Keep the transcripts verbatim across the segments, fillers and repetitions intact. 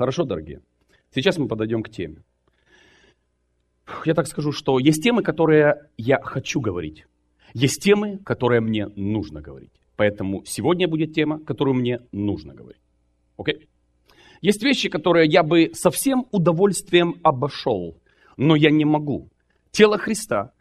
Хорошо, дорогие. Сейчас мы подойдем к теме. Я так скажу, что есть темы, которые я хочу говорить. Есть темы, которые мне нужно говорить. Поэтому сегодня будет тема, которую мне нужно говорить. Окей? Есть вещи, которые я бы со всем удовольствием обошел, но я не могу. Тело Христа,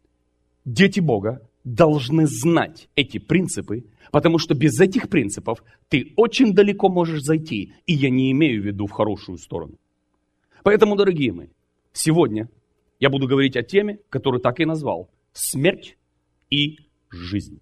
дети Бога должны знать эти принципы, потому что без этих принципов ты очень далеко можешь зайти, и я не имею в виду в хорошую сторону. Поэтому, дорогие мои, сегодня я буду говорить о теме, которую так и назвал – смерть и жизнь.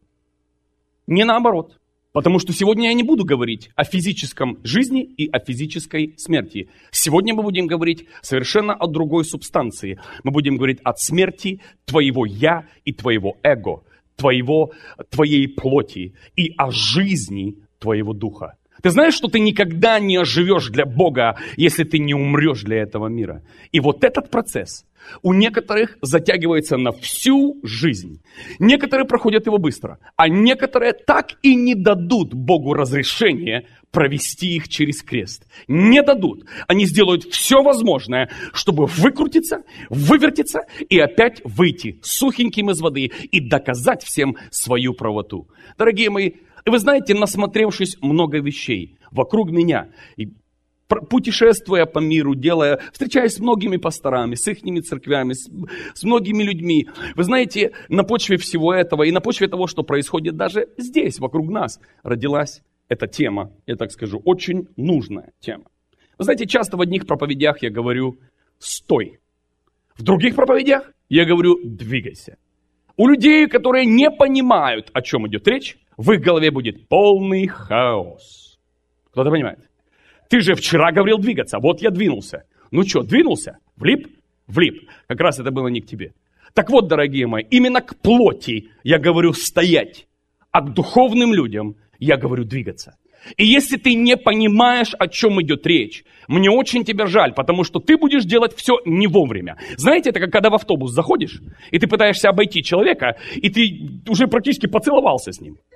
Не наоборот, потому что сегодня я не буду говорить о физическом жизни и о физической смерти. Сегодня мы будем говорить совершенно о другой субстанции. Мы будем говорить о смерти твоего «я» и твоего эго, твоего, твоей плоти и о жизни твоего духа. Ты знаешь, что ты никогда не оживешь для Бога, если ты не умрешь для этого мира. И вот этот процесс у некоторых затягивается на всю жизнь. Некоторые проходят его быстро, а некоторые так и не дадут Богу разрешения провести их через крест. Не дадут. Они сделают все возможное, чтобы выкрутиться, вывертиться и опять выйти сухеньким из воды и доказать всем свою правоту. Дорогие мои, вы знаете, насмотревшись много вещей вокруг меня, и путешествуя по миру, делая, встречаясь с многими пасторами, с ихними церквями, с, с многими людьми, вы знаете, на почве всего этого и на почве того, что происходит даже здесь, вокруг нас, родилась эта тема, я так скажу, очень нужная тема. Вы знаете, часто в одних проповедях я говорю «стой», в других проповедях я говорю «двигайся». У людей, которые не понимают, о чем идет речь, в их голове будет полный хаос. Кто-то понимает? Ты же вчера говорил двигаться, вот я двинулся. Ну что, двинулся? Влип? Влип. Как раз это было не к тебе. Так вот, дорогие мои, именно к плоти я говорю стоять, а к духовным людям я говорю двигаться. И если ты не понимаешь, о чем идет речь, мне очень тебя жаль, потому что ты будешь делать все не вовремя. Знаете, это как когда в автобус заходишь, и ты пытаешься обойти человека, и ты уже практически поцеловался с ним.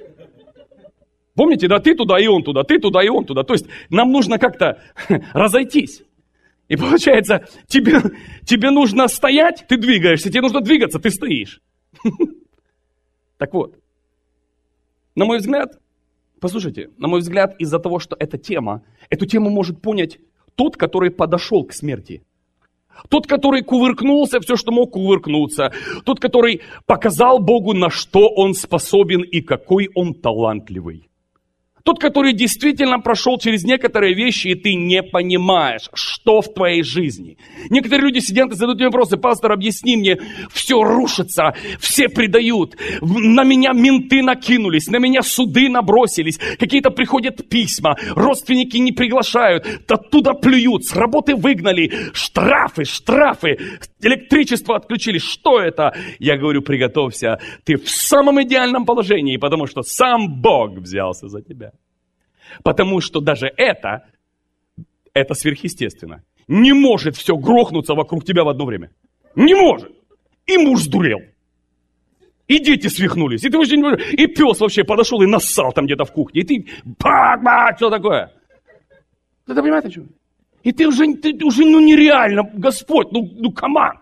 Помните, да, ты туда, и он туда, ты туда, и он туда. То есть нам нужно как-то разойтись. И получается, тебе, тебе нужно стоять, ты двигаешься, тебе нужно двигаться, ты стоишь. Так вот, на мой взгляд, послушайте, на мой взгляд, из-за того, что эта тема, эту тему может понять тот, который подошел к смерти. Тот, который кувыркнулся, все, что мог кувыркнуться. Тот, который показал Богу, на что он способен и какой он талантливый. Тот, который действительно прошел через некоторые вещи, и ты не понимаешь, что в твоей жизни. Некоторые люди сидят и задают мне вопросы: пастор, объясни мне, все рушится, все предают, на меня менты накинулись, на меня суды набросились, какие-то приходят письма, родственники не приглашают, оттуда плюют, с работы выгнали, штрафы, штрафы, электричество отключили. Что это? Я говорю, приготовься, ты в самом идеальном положении, потому что сам Бог взялся за тебя. Потому что даже это, это сверхъестественно. Не может все грохнуться вокруг тебя в одно время. Не может. И муж сдурел. И дети свихнулись. И, ты вообще не можешь... и пес вообще подошел и нассал там где-то в кухне. И ты, бак-бак, что такое? Ты понимаете, о чем? И ты уже, ты уже ну нереально, Господь, ну, ну каман.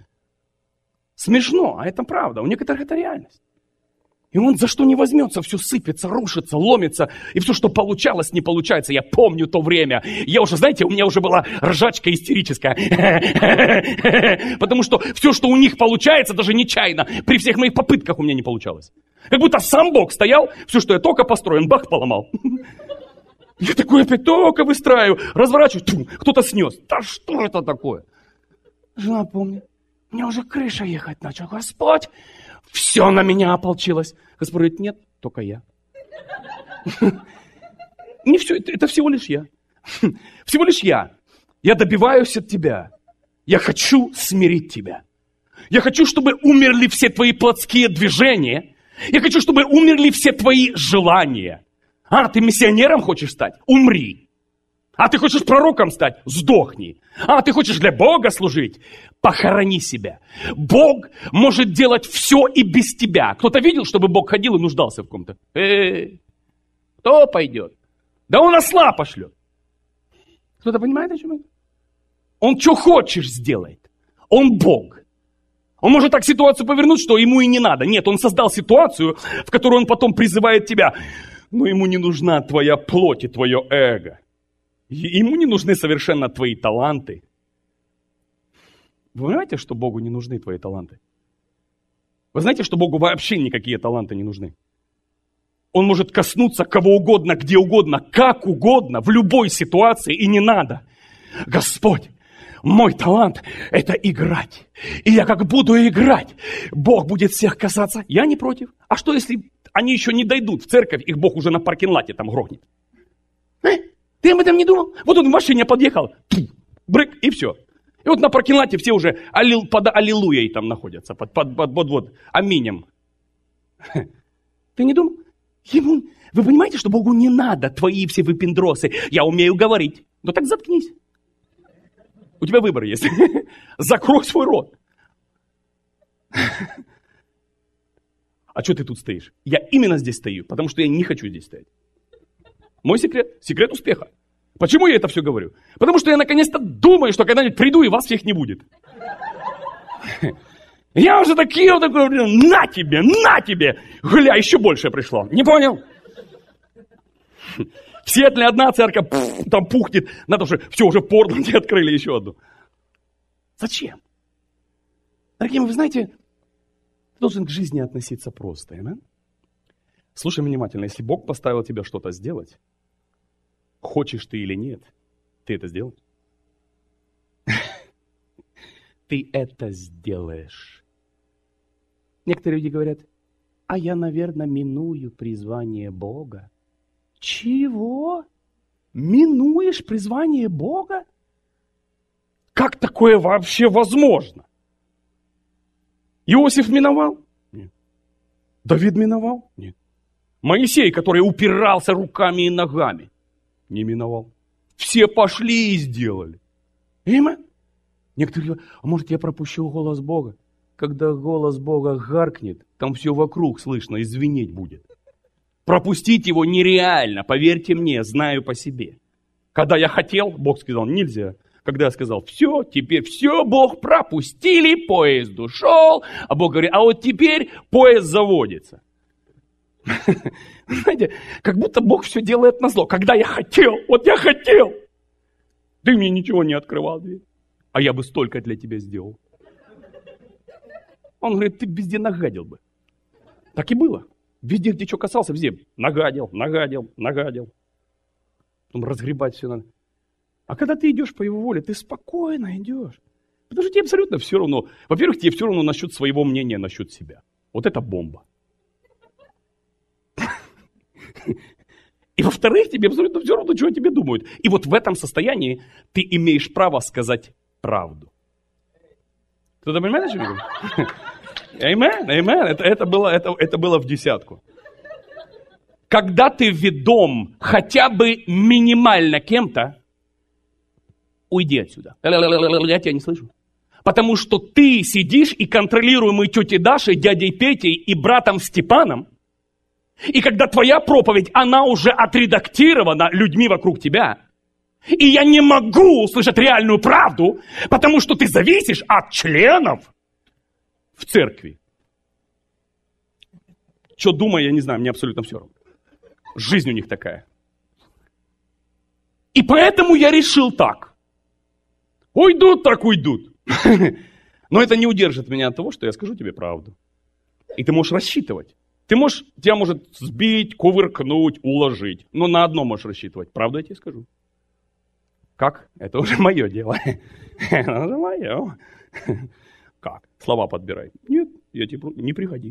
Смешно, а это правда. У некоторых это реальность. И он за что не возьмется, все сыпется, рушится, ломится. И все, что получалось, не получается. Я помню то время. Я уже, знаете, у меня уже была ржачка истерическая. Потому что все, что у них получается, даже нечаянно, при всех моих попытках у меня не получалось. Как будто сам Бог стоял, все, что я только построен, бах, поломал. Я такой опять только выстраиваю, разворачиваю, кто-то снес. Да что это такое? Жена помнит. У меня уже крыша ехать начала. Господь! Все на меня ополчилось. Господь говорит, нет, только я. Не все, это, это всего лишь я. Всего лишь я. Я добиваюсь от тебя. Я хочу смирить тебя. Я хочу, чтобы умерли все твои плотские движения. Я хочу, чтобы умерли все твои желания. А, ты миссионером хочешь стать? Умри. А ты хочешь пророком стать? Сдохни. А ты хочешь для Бога служить? Похорони себя. Бог может делать все и без тебя. Кто-то видел, чтобы Бог ходил и нуждался в ком-то? Эй, кто пойдет? Да он осла пошлет. Кто-то понимает, о чем я? Он что хочешь сделает. Он Бог. Он может так ситуацию повернуть, что ему и не надо. Нет, он создал ситуацию, в которой он потом призывает тебя. Но ему не нужна твоя плоть и твое эго. Ему не нужны совершенно твои таланты. Вы понимаете, что Богу не нужны твои таланты? Вы знаете, что Богу вообще никакие таланты не нужны? Он может коснуться кого угодно, где угодно, как угодно, в любой ситуации, и не надо. Господь, мой талант – это играть. И я как буду играть, Бог будет всех касаться. Я не против. А что, если они еще не дойдут в церковь, их Бог уже на паркинг-лате там грохнет? Э? Ты об этом не думал? Вот он в машине подъехал, брык, и все. И вот на паркинг-лате все уже аллил, под аллилуйей там находятся, под, под, под, под вот, аминем. Ты не думал? Ему, вы понимаете, что Богу не надо твои все выпендросы? Я умею говорить. Ну так заткнись. У тебя выбор есть. Закрой свой рот. А что ты тут стоишь? Я именно здесь стою, потому что я не хочу здесь стоять. Мой секрет, секрет успеха. Почему я это все говорю? Потому что я наконец-то думаю, что когда-нибудь приду, и вас всех не будет. Я уже такие вот такой, на тебе, на тебе. Гля, еще больше пришло. Не понял? В Сиэтле одна церковь, пфф, там пухнет. Надо уже, все, уже в Портленде открыли еще одну. Зачем? Дорогие мои, вы знаете, ты должен к жизни относиться просто. Amen? Слушай внимательно, если Бог поставил тебя что-то сделать, хочешь ты или нет, ты это сделаешь. Ты это сделаешь. Некоторые люди говорят, а я, наверное, миную призвание Бога. Чего? Минуешь призвание Бога? Как такое вообще возможно? Иосиф миновал? Нет. Давид миновал? Нет. Моисей, который упирался руками и ногами? Не миновал. Все пошли и сделали. Амен? Некоторые говорят, а может я пропущу голос Бога? Когда голос Бога гаркнет, там все вокруг слышно и звенеть будет. Пропустить его нереально, поверьте мне, знаю по себе. Когда я хотел, Бог сказал, нельзя. Когда я сказал, все, теперь все, Бог, пропустили, поезд ушел. А Бог говорит, а вот теперь поезд заводится. Знаете, как будто Бог все делает назло. Когда я хотел, вот я хотел, ты мне ничего не открывал дверь. А я бы столько для тебя сделал. Он говорит, ты везде нагадил бы. Так и было. Везде, где что касался, везде нагадил, нагадил, нагадил. Потом разгребать все надо. А когда ты идешь по его воле, ты спокойно идешь. Потому что тебе абсолютно все равно. Во-первых, тебе все равно насчет своего мнения, насчет себя. Вот это бомба. И во-вторых, тебе абсолютно все равно, что о тебе думают. И вот в этом состоянии ты имеешь право сказать правду. Кто-то понимает, о чем я говорю? Amen, amen. Это, это, было, это, это было в десятку. Когда ты ведом хотя бы минимально кем-то, уйди отсюда. Я тебя не слышу. Потому что ты сидишь и контролируемый тетей Дашей, дядей Петей и братом Степаном, и когда твоя проповедь, она уже отредактирована людьми вокруг тебя, и я не могу услышать реальную правду, потому что ты зависишь от членов в церкви. Что думаю, я не знаю, мне абсолютно все равно. Жизнь у них такая. И поэтому я решил так. Уйдут, так уйдут. Но это не удержит меня от того, что я скажу тебе правду. И ты можешь рассчитывать. Ты можешь, тебя может сбить, кувыркнуть, уложить. Но на одно можешь рассчитывать. Правду я тебе скажу. Как? Это уже мое дело. Это уже мое. Как? Слова подбирай. Нет, я тебе не приходи.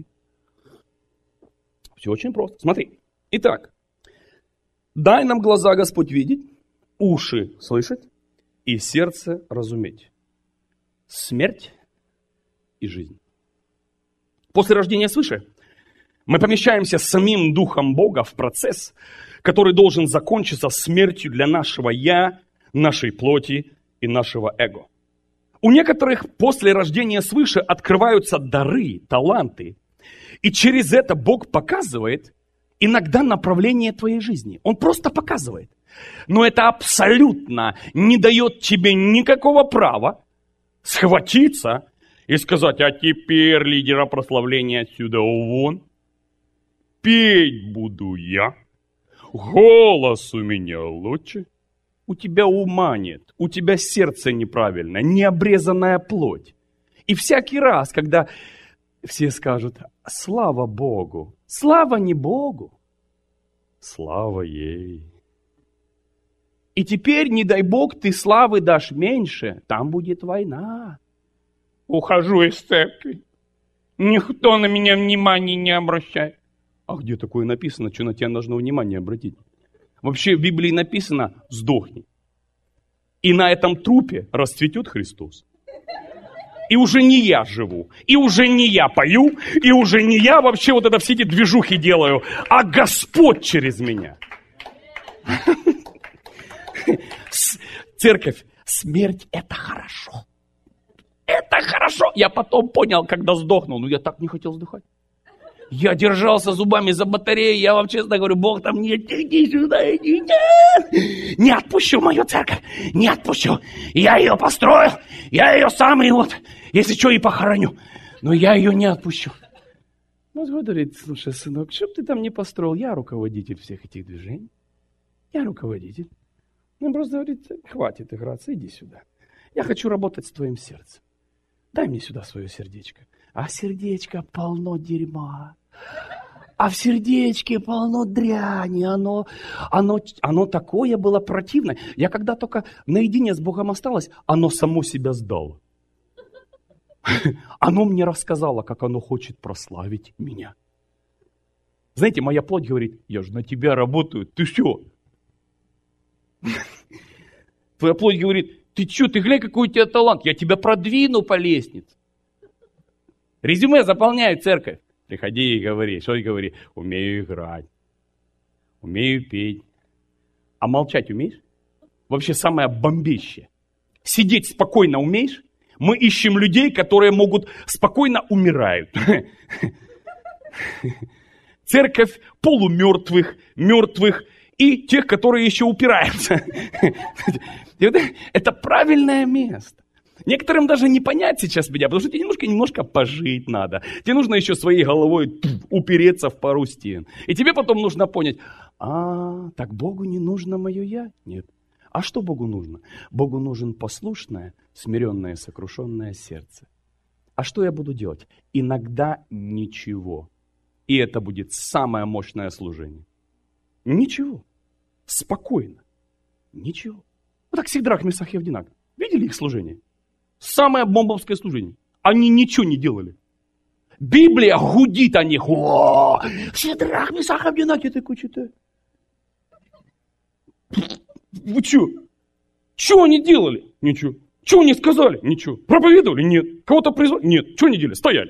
Все очень просто. Смотри. Итак. Дай нам глаза, Господь, видеть, уши слышать и сердце разуметь. Смерть и жизнь. После рождения свыше мы помещаемся самим Духом Бога в процесс, который должен закончиться смертью для нашего «я», нашей плоти и нашего эго. У некоторых после рождения свыше открываются дары, таланты, и через это Бог показывает иногда направление твоей жизни. Он просто показывает. Но это абсолютно не дает тебе никакого права схватиться и сказать: а теперь лидера прославления отсюда вон. Петь буду я. Голос у меня лучше. У тебя ума нет, у тебя сердце неправильное, необрезанная плоть. И всякий раз, когда все скажут: слава Богу, слава не Богу, слава ей. И теперь, не дай Бог, ты славы дашь меньше, там будет война. Ухожу из церкви. Никто на меня внимания не обращает. А где такое написано, что на тебя должно внимание обратить? Вообще в Библии написано: сдохни. И на этом трупе расцветет Христос. И уже не я живу, и уже не я пою, и уже не я вообще вот это все эти движухи делаю, а Господь через меня. Церковь, смерть — это хорошо. Это хорошо. Я потом понял, когда сдохнул. Ну, я так не хотел сдыхать. Я держался зубами за батарею. Я вам честно говорю: Бог там: нет, иди сюда, иди. Нет. Не отпущу мою церковь. Не отпущу. Я ее построю. Я ее сам и вот, если что, и похороню. Но я ее не отпущу. Вот говорит: слушай, сынок, что бы ты там не построил? Я руководитель всех этих движений. Я руководитель. Он просто говорит: хватит играться, иди сюда. Я хочу работать с твоим сердцем. Дай мне сюда свое сердечко. А сердечко полно дерьма. А в сердечке полно дряни. Оно, оно, оно такое было противное. Я когда только наедине с Богом осталась, оно само себя сдало. Оно мне рассказало, как оно хочет прославить меня. Знаете, моя плоть говорит: я же на тебя работаю, ты что? Твоя плоть говорит: ты что, ты глянь, какой у тебя талант, я тебя продвину по лестнице. Резюме заполняет церковь. Приходи и говори, что и говори: умею играть, умею петь. А молчать умеешь? Вообще самое бомбище. Сидеть спокойно умеешь? Мы ищем людей, которые могут спокойно умирают. Церковь полумертвых, мертвых и тех, которые еще упираются. Это правильное место. Некоторым даже не понять сейчас меня, потому что тебе немножко, немножко пожить надо. Тебе нужно еще своей головой упереться в пару стен. И тебе потом нужно понять: а, так Богу не нужно мое я? Нет. А что Богу нужно? Богу нужен послушное, смиренное, сокрушенное сердце. А что я буду делать? Иногда ничего. И это будет самое мощное служение. Ничего. Спокойно. Ничего. Вот так Сидрах, Месах и Авдинаг. Видели их служение? Самое бомбовское служение. Они ничего не делали. Библия гудит о них. О, Сидрах, Месах, Авдинаг. Я такой читаю. Вы что? Что они делали? Ничего. Что они сказали? Ничего. Проповедовали? Нет. Кого-то призвали? Нет. Что они делали? Стояли.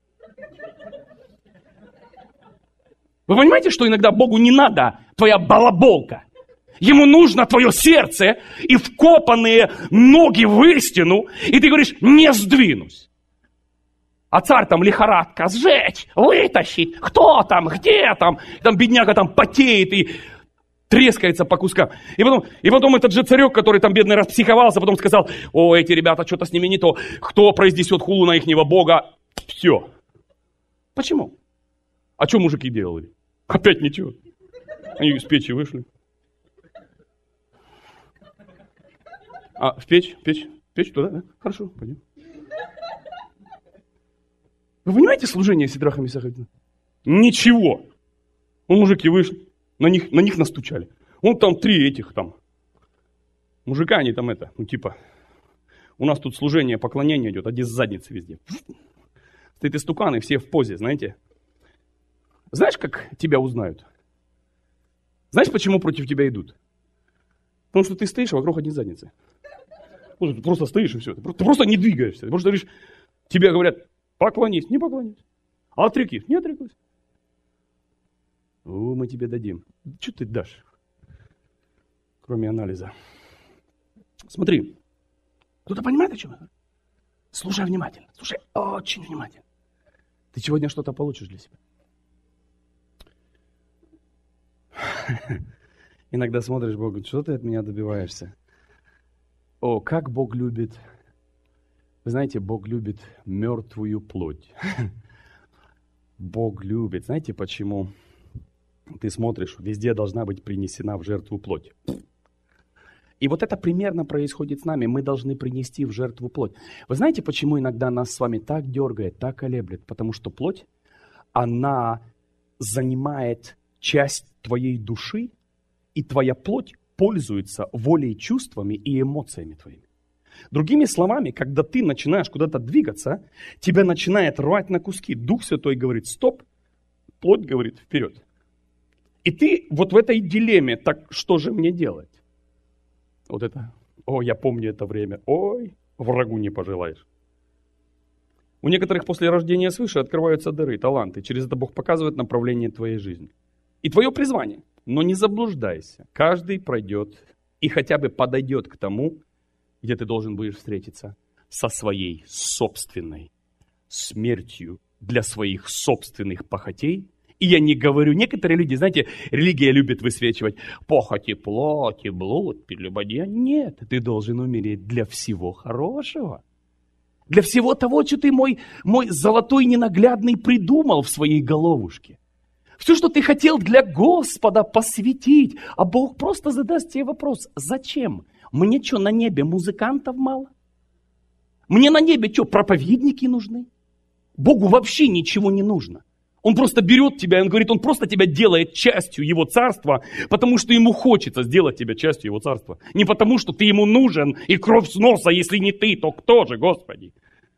Вы понимаете, что иногда Богу не надо твоя балаболка? Ему нужно твое сердце и вкопанные ноги в истину, и ты говоришь: не сдвинусь. А царь там лихорадка: сжечь, вытащить, кто там, где там, там бедняга там потеет и трескается по кускам. И потом, и потом этот же царек, который там бедный распсиховался, потом сказал: о, эти ребята, что-то с ними не то, кто произнесет хулу на ихнего бога, все. Почему? А что мужики делали? Опять ничего. Они из печи вышли. А, в печь, печь, печь туда, да? Хорошо, пойдем. Вы понимаете служение Сидраха, Месаха? Ничего. Ну, мужики вышли, на них, на них настучали. Вон там три этих там. Мужика, они там это, ну типа, у нас тут служение, поклонение идет, один с задницы везде. Стоит истукан, и все в позе, знаете. Знаешь, как тебя узнают? Знаешь, почему против тебя идут? Потому что ты стоишь, а вокруг одни задницы. Ты просто стоишь и все. Ты просто не двигаешься. Потому что говоришь, тебе говорят: поклонись, не поклонись. А отрекись, не отрекусь. О, мы тебе дадим. Что ты дашь? Кроме анализа. Смотри. Кто-то понимает, о чем я говорю? Слушай внимательно. Слушай очень внимательно. Ты сегодня что-то получишь для себя. Иногда смотришь Богу, что ты от меня добиваешься? О, как Бог любит. Вы знаете, Бог любит мертвую плоть. Бог любит. Знаете, почему? Ты смотришь, везде должна быть принесена в жертву плоть. И вот это примерно происходит с нами. Мы должны принести в жертву плоть. Вы знаете, почему иногда нас с вами так дергает, так колеблет? Потому что плоть, она занимает часть твоей души, и твоя плоть пользуется волей, чувствами и эмоциями твоими. Другими словами, когда ты начинаешь куда-то двигаться, тебя начинает рвать на куски. Дух Святой говорит стоп, плоть говорит вперед. И ты вот в этой дилемме, так что же мне делать? Вот это, о, я помню это время, ой, врагу не пожелаешь. У некоторых после рождения свыше открываются дары, таланты. Через это Бог показывает направление твоей жизни. И твое призвание. Но не заблуждайся. Каждый пройдет и хотя бы подойдет к тому, где ты должен будешь встретиться со своей собственной смертью для своих собственных похотей. И я не говорю, некоторые люди, знаете, религия любит высвечивать похоти, плоти, блуд, прелюбодеяние. Нет, ты должен умереть для всего хорошего. Для всего того, что ты, мой, мой золотой ненаглядный, придумал в своей головушке. Все, что ты хотел для Господа посвятить. А Бог просто задаст тебе вопрос, зачем? Мне что, на небе музыкантов мало? Мне на небе что, проповедники нужны? Богу вообще ничего не нужно. Он просто берет тебя, он говорит, он просто тебя делает частью его царства, потому что ему хочется сделать тебя частью его царства. Не потому, что ты ему нужен, и кровь с носа, если не ты, то кто же, Господи?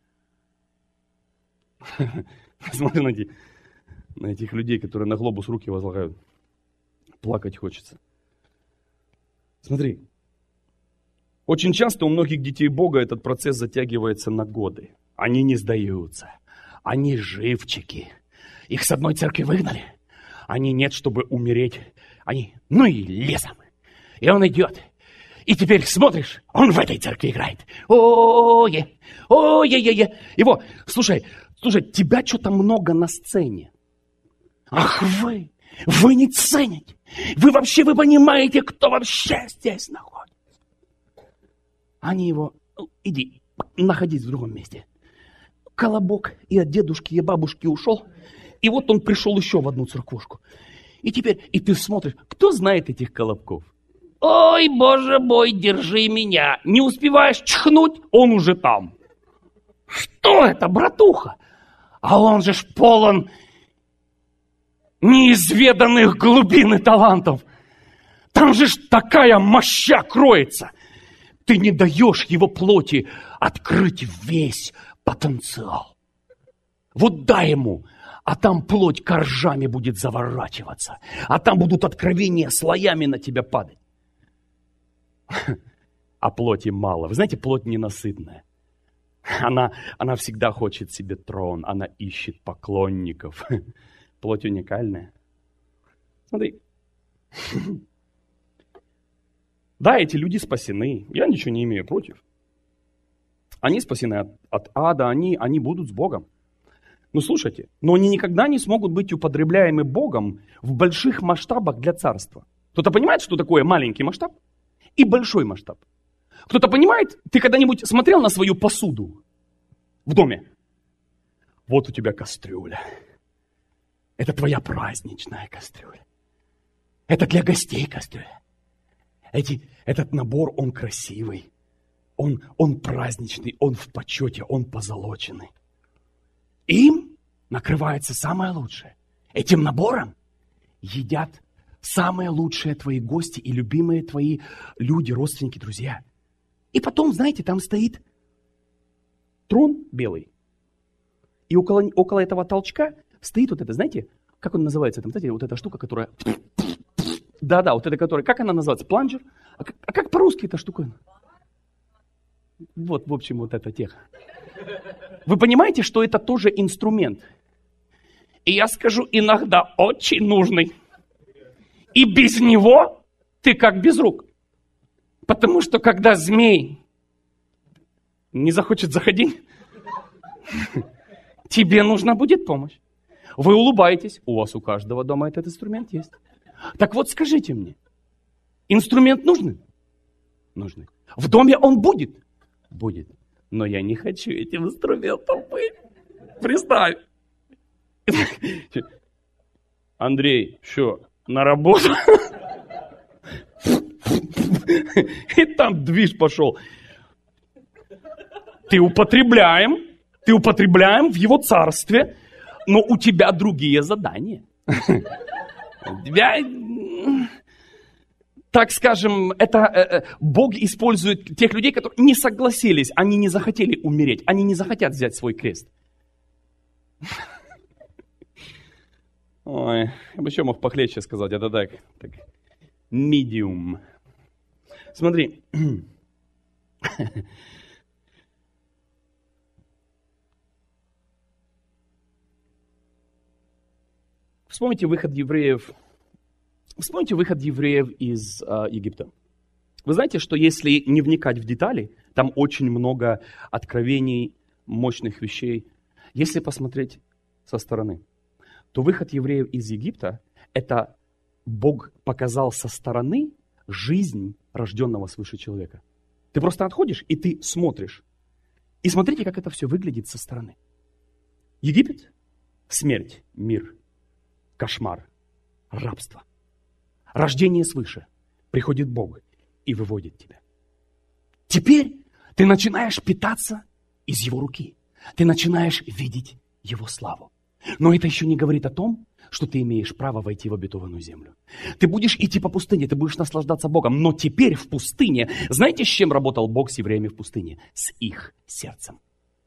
Смотри на, эти, на этих людей, которые на глобус руки возлагают. Плакать хочется. Смотри. Очень часто у многих детей Бога этот процесс затягивается на годы. Они не сдаются. Они живчики. Их с одной церкви выгнали. Они нет, чтобы умереть. Они, ну и лесом. И он идет. И теперь смотришь, он в этой церкви играет. О-е, о-е-е-е. Его, слушай, слушай, тебя что-то много на сцене. Ах вы, вы не цените. Вы вообще, вы понимаете, кто вообще здесь находится. Они его, иди, находись в другом месте. Колобок и от дедушки, и бабушки ушел. И вот он пришел еще в одну церквушку. И теперь, и ты смотришь, кто знает этих колобков? Ой, боже мой, держи меня. Не успеваешь чихнуть, он уже там. Что это, братуха? А он же ж полон неизведанных глубин и талантов. Там же ж такая моща кроется. Ты не даешь его плоти открыть весь потенциал. Вот дай ему, а там плоть коржами будет заворачиваться, а там будут откровения слоями на тебя падать. А плоти мало. Вы знаете, плоть ненасытная. Она, она всегда хочет себе трон, она ищет поклонников. Плоть уникальная. Смотри. Да, эти люди спасены. Я ничего не имею против. Они спасены от, от ада, они, они будут с Богом. Ну, слушайте, но они никогда не смогут быть употребляемы Богом в больших масштабах для царства. Кто-то понимает, что такое маленький масштаб и большой масштаб? Кто-то понимает, ты когда-нибудь смотрел на свою посуду в доме? Вот у тебя кастрюля. Это твоя праздничная кастрюля. Это для гостей кастрюля. Эти, этот набор, он красивый. Он, он праздничный, он в почете, он позолоченный. Им накрывается самое лучшее. Этим набором едят самые лучшие твои гости и любимые твои люди, родственники, друзья. И потом, знаете, там стоит трон белый. И около, около этого толчка стоит вот это, знаете, как он называется? Там, знаете, вот эта штука, которая... Да-да, вот эта, которая... Как она называется? Планжер? А как, а как по-русски эта штука? Вот, в общем, вот эта теха. Вы понимаете, что это тоже инструмент? И я скажу, иногда очень нужный. И без него ты как без рук. Потому что когда змей не захочет заходить, тебе нужна будет помощь. Вы улыбаетесь, у вас у каждого дома этот инструмент есть. Так вот скажите мне, Инструмент нужный? Нужный. В доме он будет? Будет. Но я не хочу этим инструментом быть. Представь. Андрей, что, на работу? И там движ пошел. Ты употребляем, ты употребляем в его царстве, но у тебя другие задания. У тебя, так скажем, это э, Бог использует тех людей, которые не согласились, они не захотели умереть, они не захотят взять свой крест. Ой, я бы еще мог похлеще сказать, это так, так, медиум. Смотри. Вспомните выход евреев, вспомните выход евреев из э, Египта. Вы знаете, что если не вникать в детали, там очень много откровений, мощных вещей. Если посмотреть со стороны, то выход евреев из Египта – это Бог показал со стороны жизнь рожденного свыше человека. Ты просто отходишь, и ты смотришь. И смотрите, как это все выглядит со стороны. Египет – смерть, мир, кошмар, рабство. Рождение свыше. Приходит Бог и выводит тебя. Теперь ты начинаешь питаться из Его руки. Ты начинаешь видеть Его славу. Но это еще не говорит о том, что ты имеешь право войти в обетованную землю. Ты будешь идти по пустыне, ты будешь наслаждаться Богом. Но теперь в пустыне, знаете, с чем работал Бог с евреями в пустыне? С их сердцем.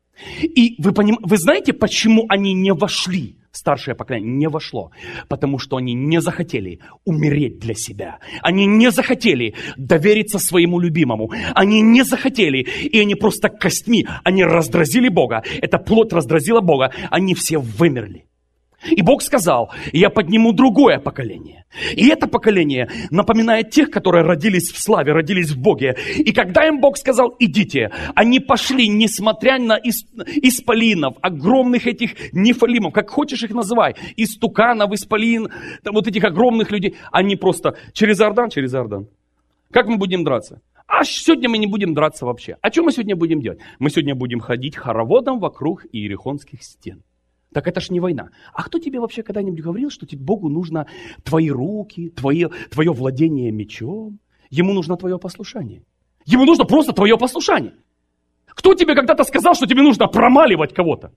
И вы, поним... вы знаете, почему они не вошли? Старшее поколение не вошло, потому что они не захотели умереть для себя. Они не захотели довериться своему любимому. Они не захотели, и они просто костьми, они раздразили Бога. Эта плоть раздразила Бога, они все вымерли. И Бог сказал, я подниму другое поколение. И это поколение напоминает тех, которые родились в славе, родились в Боге. И когда им Бог сказал, идите, они пошли, несмотря на исполинов, огромных этих нефалимов, как хочешь их называй, истуканов, исполин, вот этих огромных людей, они просто через Иордан, через Иордан. Как мы будем драться? А сегодня мы не будем драться вообще. А что мы сегодня будем делать? Мы сегодня будем ходить хороводом вокруг иерихонских стен. Так это ж не война. А кто тебе вообще когда-нибудь говорил, что тебе, Богу нужно твои руки, твое, твое владение мечом? Ему нужно твое послушание. Ему нужно просто твое послушание. Кто тебе когда-то сказал, что тебе нужно промаливать кого-то?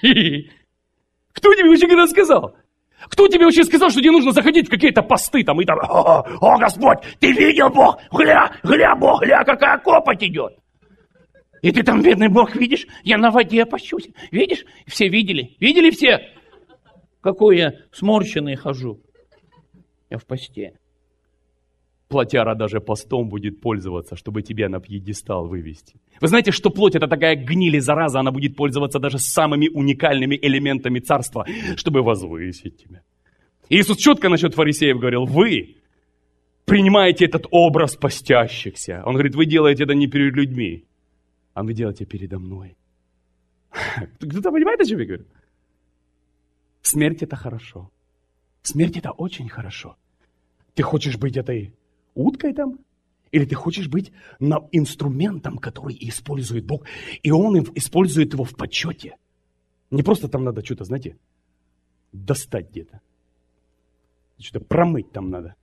Кто тебе вообще когда сказал? Кто тебе вообще сказал, что тебе нужно заходить в какие-то посты там и там, о, о Господь, ты видел Бог? Гля, гля, Бог, гля, какая копоть идет. И ты там, бедный Бог, видишь, я на воде пощусь. Видишь? Все видели. Видели все? Какой я сморщенный хожу. Я в посте. Плотяра даже постом будет пользоваться, чтобы тебя на пьедестал вывести. Вы знаете, что плоть это такая гниль и зараза, она будет пользоваться даже самыми уникальными элементами царства, чтобы возвысить тебя. Иисус четко насчет фарисеев говорил, вы принимаете этот образ постящихся. Он говорит, вы делаете это не перед людьми, а вы делаете передо мной. Кто-то понимает, о чем я говорю? Смерть это хорошо. Смерть это очень хорошо. Ты хочешь быть этой уткой там? Или ты хочешь быть инструментом, который использует Бог? И Он использует его в почете. Не просто там надо что-то, знаете, достать где-то. Что-то промыть там надо.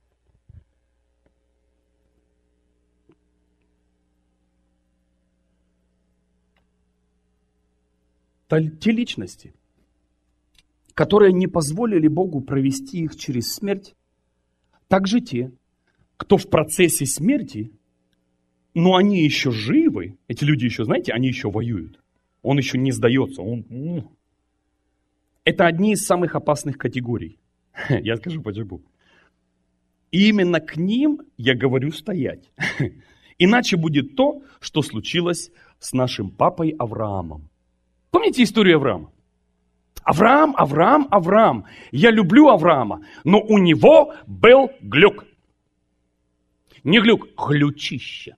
Те личности, которые не позволили Богу провести их через смерть, также те, кто в процессе смерти, но они еще живы, эти люди еще, знаете, они еще воюют. Он еще не сдается. Он... Это одни из самых опасных категорий. Я скажу почему. И именно к ним я говорю стоять. Иначе будет то, что случилось с нашим папой Авраамом. Помните историю Авраама? Авраам, Авраам, Авраам. Я люблю Авраама, но у него был глюк. Не глюк, глючище.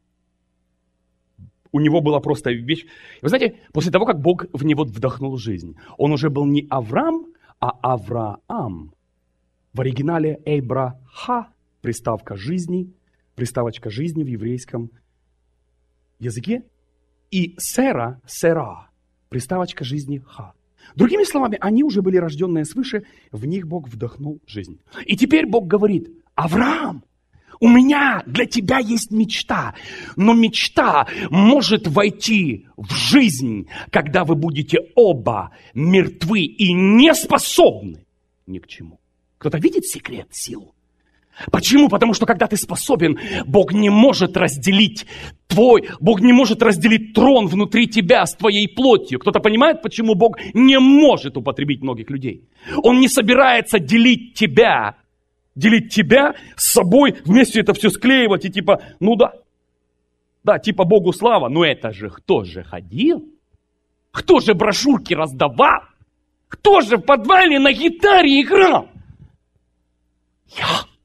У него была просто вещь. Вы знаете, после того, как Бог в него вдохнул жизнь, он уже был не Авраам, а Авраам. В оригинале Эйбраха, приставка жизни, приставочка жизни в еврейском языке. И сера, сера, приставочка жизни ха. Другими словами, они уже были рожденные свыше, в них Бог вдохнул жизнь. И теперь Бог говорит: Авраам, у меня для тебя есть мечта, но мечта может войти в жизнь, когда вы будете оба мертвы и не способны ни к чему. Кто-то видит секрет, силу? Почему? Потому что когда ты способен, Бог не может разделить твой, Бог не может разделить трон внутри тебя с твоей плотью. Кто-то понимает, почему Бог не может употребить многих людей? Он не собирается делить тебя, делить тебя с собой, вместе это все склеивать и типа, ну да, да, типа Богу слава, но это же кто же ходил? Кто же брошюрки раздавал? Кто же в подвале на гитаре играл? Я.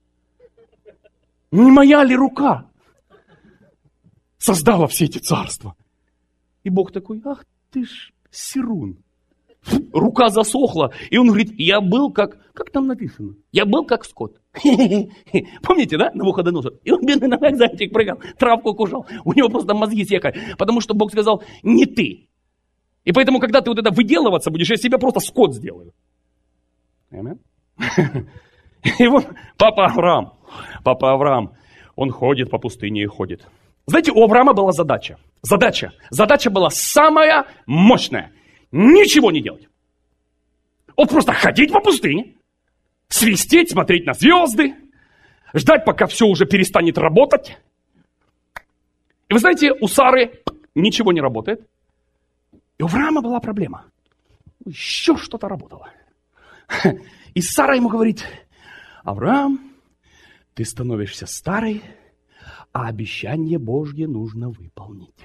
Не моя ли рука создала все эти царства? И Бог такой: ах ты ж сирун. Рука засохла, и он говорит: я был как, как там написано? Я был как скот. Помните, да, Навуходоносор? И он бедный на ногах зайчик прыгал, травку кушал. У него просто мозги секали, потому что Бог сказал: не ты. И поэтому, когда ты вот это выделываться будешь, я себя просто скот сделаю. Аминь. И вот папа Авраам, папа Авраам, он ходит по пустыне и ходит. Знаете, у Авраама была задача. Задача. Задача была самая мощная. Ничего не делать. Он просто ходить по пустыне, свистеть, смотреть на звезды, ждать, пока все уже перестанет работать. И вы знаете, у Сары ничего не работает. И у Авраама была проблема. Еще что-то работало. И Сара ему говорит: Авраам, ты становишься старой, а обещание Божье нужно выполнить.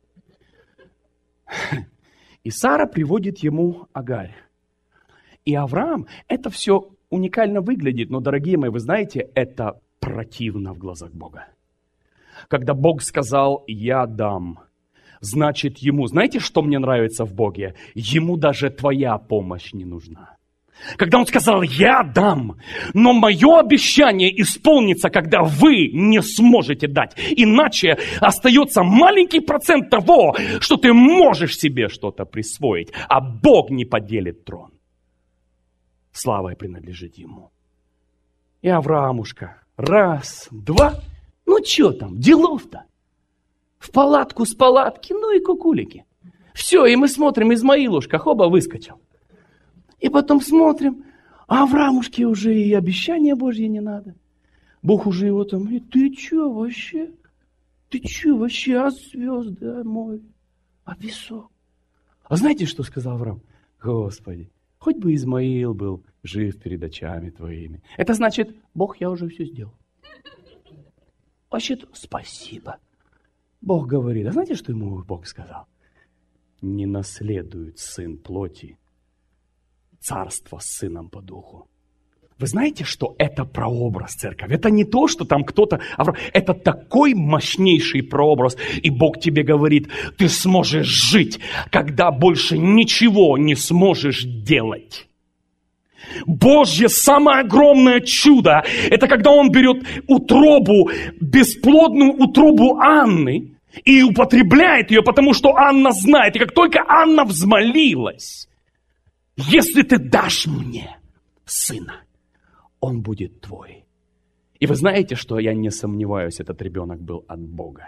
И Сара приводит ему Агарь. И Авраам, это все уникально выглядит, но, дорогие мои, вы знаете, это противно в глазах Бога. Когда Бог сказал: я дам, значит ему, знаете, что мне нравится в Боге? Ему даже твоя помощь не нужна. Когда он сказал: я дам, но мое обещание исполнится, когда вы не сможете дать. Иначе остается маленький процент того, что ты можешь себе что-то присвоить, а Бог не поделит трон. Слава принадлежит ему. И Авраамушка, раз, два, ну что там, делов-то? В палатку с палатки, ну и кукулики. Все, и мы смотрим, Измаилушка, хоба, выскочил. И потом смотрим, а Авраамушке уже и обещания Божьи не надо. Бог уже его там: и ты че вообще? Ты че вообще? А звезды, а море, а песок? А знаете, что сказал Авраам? Господи, хоть бы Измаил был жив перед очами твоими. Это значит: Бог, я уже все сделал. Вообще-то спасибо. Бог говорит, а знаете, что ему Бог сказал? Не наследует сын плоти царство с сыном по духу. Вы знаете, что это прообраз, церковь? Это не то, что там кто-то... Это такой мощнейший прообраз. И Бог тебе говорит: ты сможешь жить, когда больше ничего не сможешь делать. Божье самое огромное чудо — это когда Он берет утробу, бесплодную утробу Анны и употребляет ее, потому что Анна знает. И как только Анна взмолилась: если ты дашь мне сына, он будет твой. И вы знаете, что я не сомневаюсь, этот ребенок был от Бога.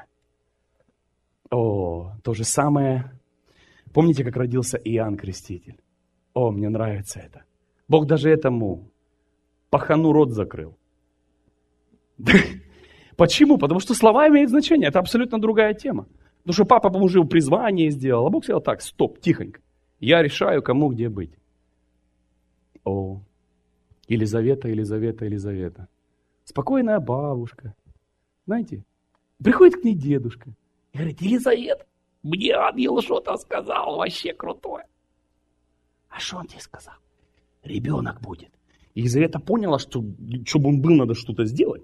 О, то же самое. Помните, как родился Иоанн Креститель? О, мне нравится это. Бог даже этому пахану рот закрыл. Почему? Потому что слова имеют значение. Это абсолютно другая тема. Потому что папа уже призвание сделал, а Бог сказал: так, стоп, тихонько. Я решаю, кому где быть. О, Елизавета, Елизавета, Елизавета. Спокойная бабушка. Знаете, приходит к ней дедушка и говорит: Елизавета, мне ангел что-то сказал, вообще крутое. А что он тебе сказал? Ребенок будет. И Елизавета поняла, что чтобы он был, надо что-то сделать.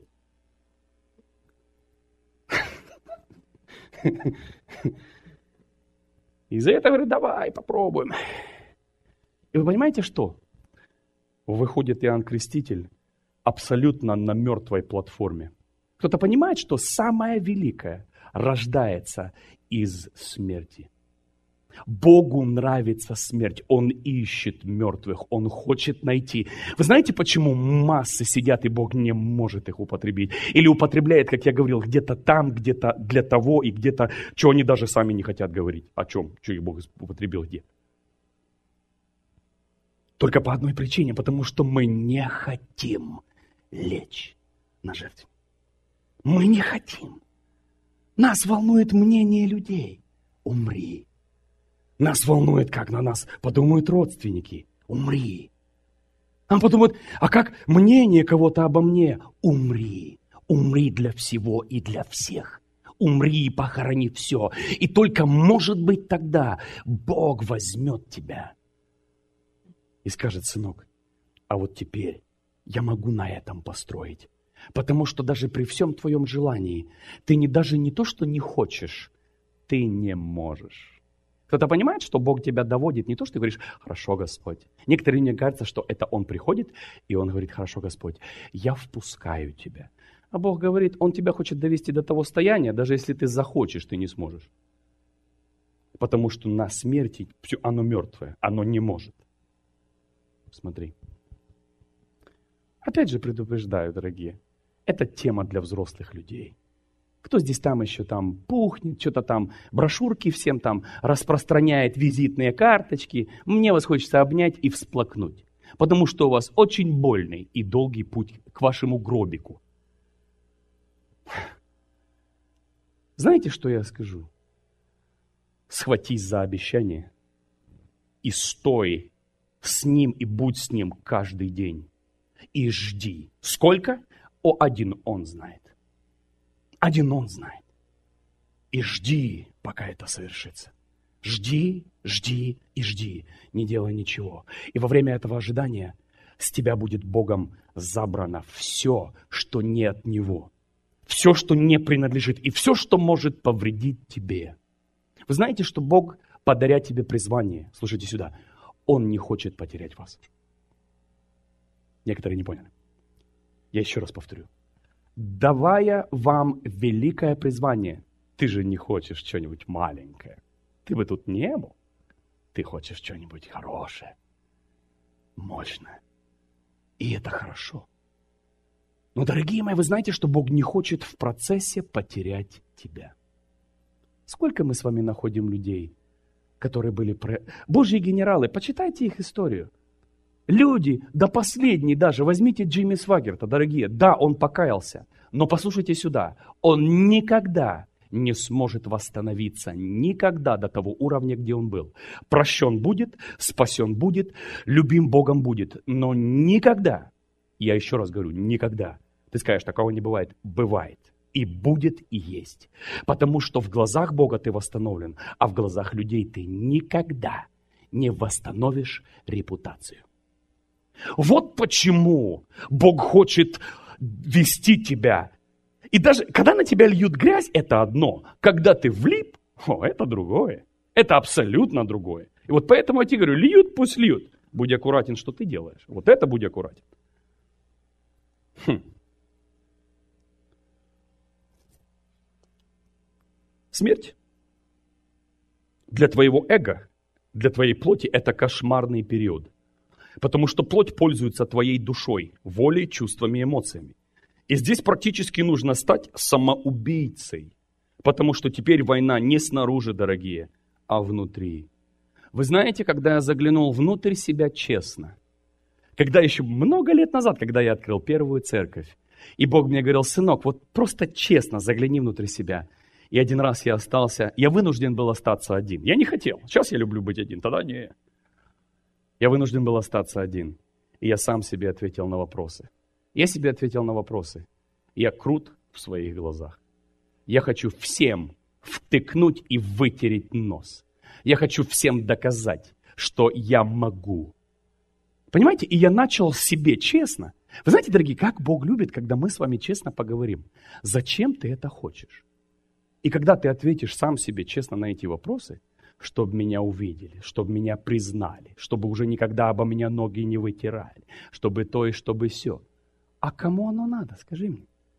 Елизавета говорит: давай, попробуем. И вы понимаете, что? Выходит Иоанн Креститель абсолютно на мертвой платформе. Кто-то понимает, что самое великое рождается из смерти. Богу нравится смерть. Он ищет мертвых, Он хочет найти. Вы знаете, почему массы сидят, и Бог не может их употребить? Или употребляет, как я говорил, где-то там, где-то для того, и где-то, что они даже сами не хотят говорить. О чем? Что их Бог употребил где? Только по одной причине, потому что мы не хотим лечь на жертве. Мы не хотим. Нас волнует мнение людей. Умри. Нас волнует, как на нас подумают родственники. Умри. Нам подумают, а как мнение кого-то обо мне? Умри. Умри для всего и для всех. Умри и похорони все. И только, может быть, тогда Бог возьмет тебя и скажет: сынок, а вот теперь я могу на этом построить. Потому что даже при всем твоем желании, ты не, даже не то, что не хочешь, ты не можешь. Кто-то понимает, что Бог тебя доводит, не то, что ты говоришь: хорошо, Господь. Некоторые мне кажется, что это Он приходит, и Он говорит: хорошо, Господь, я впускаю тебя. А Бог говорит, Он тебя хочет довести до того состояния, даже если ты захочешь, ты не сможешь. Потому что на смерти все, оно мертвое, оно не может. Смотри. Опять же предупреждаю, дорогие, это тема для взрослых людей. Кто здесь там еще там пухнет, что-то там, брошюрки всем там распространяет, визитные карточки. Мне вас хочется обнять и всплакнуть. Потому что у вас очень больный и долгий путь к вашему гробику. Знаете, что я скажу? Схватись за обещание и стой с ним и будь с ним каждый день. И жди. Сколько? О, один Он знает. Один Он знает. И жди, пока это совершится. Жди, жди и жди, не делай ничего. И во время этого ожидания с тебя будет Богом забрано все, что не от Него. Все, что не принадлежит, и все, что может повредить тебе. Вы знаете, что Бог, подаря тебе призвание, слушайте сюда, Он не хочет потерять вас. Некоторые не поняли. Я еще раз повторю. Давая вам великое призвание, ты же не хочешь что-нибудь маленькое. Ты бы тут не был. Ты хочешь что-нибудь хорошее, мощное. И это хорошо. Но, дорогие мои, вы знаете, что Бог не хочет в процессе потерять тебя. Сколько мы с вами находим людей, которые были... Про... Божьи генералы, почитайте их историю. Люди, до последней даже, возьмите Джимми Свагерта, дорогие, да, он покаялся, но послушайте сюда, он никогда не сможет восстановиться, никогда до того уровня, где он был. Прощен будет, спасен будет, любим Богом будет, но никогда, я еще раз говорю, никогда, ты скажешь, такого не бывает, бывает. И будет, и есть. Потому что в глазах Бога ты восстановлен, а в глазах людей ты никогда не восстановишь репутацию. Вот почему Бог хочет вести тебя. И даже когда на тебя льют грязь, это одно. Когда ты влип, о, это другое. Это абсолютно другое. И вот поэтому я тебе говорю, льют, пусть льют. Будь аккуратен, что ты делаешь. Вот это будь аккуратен. Хм. Смерть для твоего эго, для твоей плоти это кошмарный период. Потому что плоть пользуется твоей душой, волей, чувствами, эмоциями. И здесь практически нужно стать самоубийцей. Потому что теперь война не снаружи, дорогие, а внутри. Вы знаете, когда я заглянул внутрь себя честно, когда еще много лет назад, когда я открыл первую церковь, и Бог мне говорил, сынок, вот просто честно загляни внутрь себя. И один раз я остался, я вынужден был остаться один. Я не хотел. Сейчас я люблю быть один, тогда не. Я вынужден был остаться один. И я сам себе ответил на вопросы. Я себе ответил на вопросы. Я крут в своих глазах. Я хочу всем втыкнуть и вытереть нос. Я хочу всем доказать, что я могу. Понимаете? И я начал себе честно. Вы знаете, дорогие, как Бог любит, когда мы с вами честно поговорим. Зачем ты это хочешь? И когда ты ответишь сам себе честно на эти вопросы, чтобы меня увидели, чтобы меня признали, чтобы уже никогда обо меня ноги не вытирали, чтобы то и чтобы сё. А кому оно надо, скажи мне?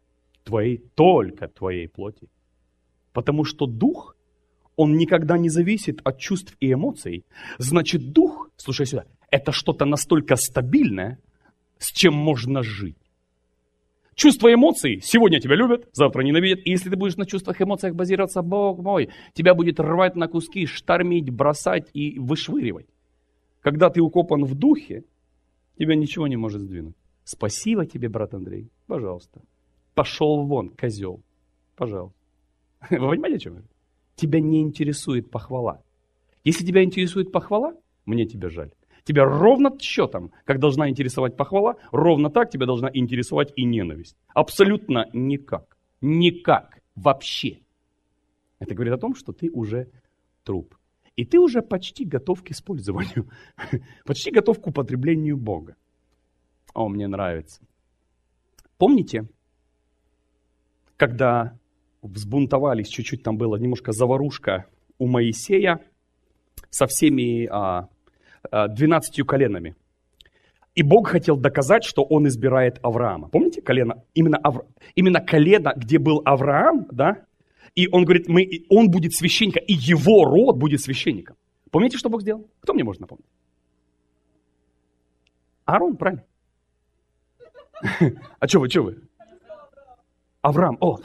твоей, только твоей плоти. Потому что дух, он никогда не зависит от чувств и эмоций. Значит, дух, слушай сюда, это что-то настолько стабильное, с чем можно жить. Чувства и эмоции сегодня тебя любят, завтра ненавидят. И если ты будешь на чувствах и эмоциях базироваться, Бог мой, тебя будет рвать на куски, штормить, бросать и вышвыривать. Когда ты укопан в духе, тебя ничего не может сдвинуть. Спасибо тебе, брат Андрей, пожалуйста. Пошел вон, козел, пожалуйста. Вы понимаете, о чем я? Тебя не интересует похвала. Если тебя интересует похвала, мне тебя жаль. Тебя ровно счетом, как должна интересовать похвала, ровно так тебя должна интересовать и ненависть. Абсолютно никак. Никак. Вообще. Это говорит о том, что ты уже труп. И ты уже почти готов к использованию. Почти готов к употреблению Бога. О, мне нравится. Помните, когда взбунтовались, чуть-чуть там была немножко заварушка у Моисея со всеми а, а, двенадцатью коленами. И Бог хотел доказать, что Он избирает Авраама. Помните колено? Именно, Авра... Именно колено, где был Авраам, да? И Он говорит, мы... он будет священником, и его род будет священником. Помните, что Бог сделал? Кто мне может напомнить? Аарон, правильно? А что вы, что вы? Авраам, о!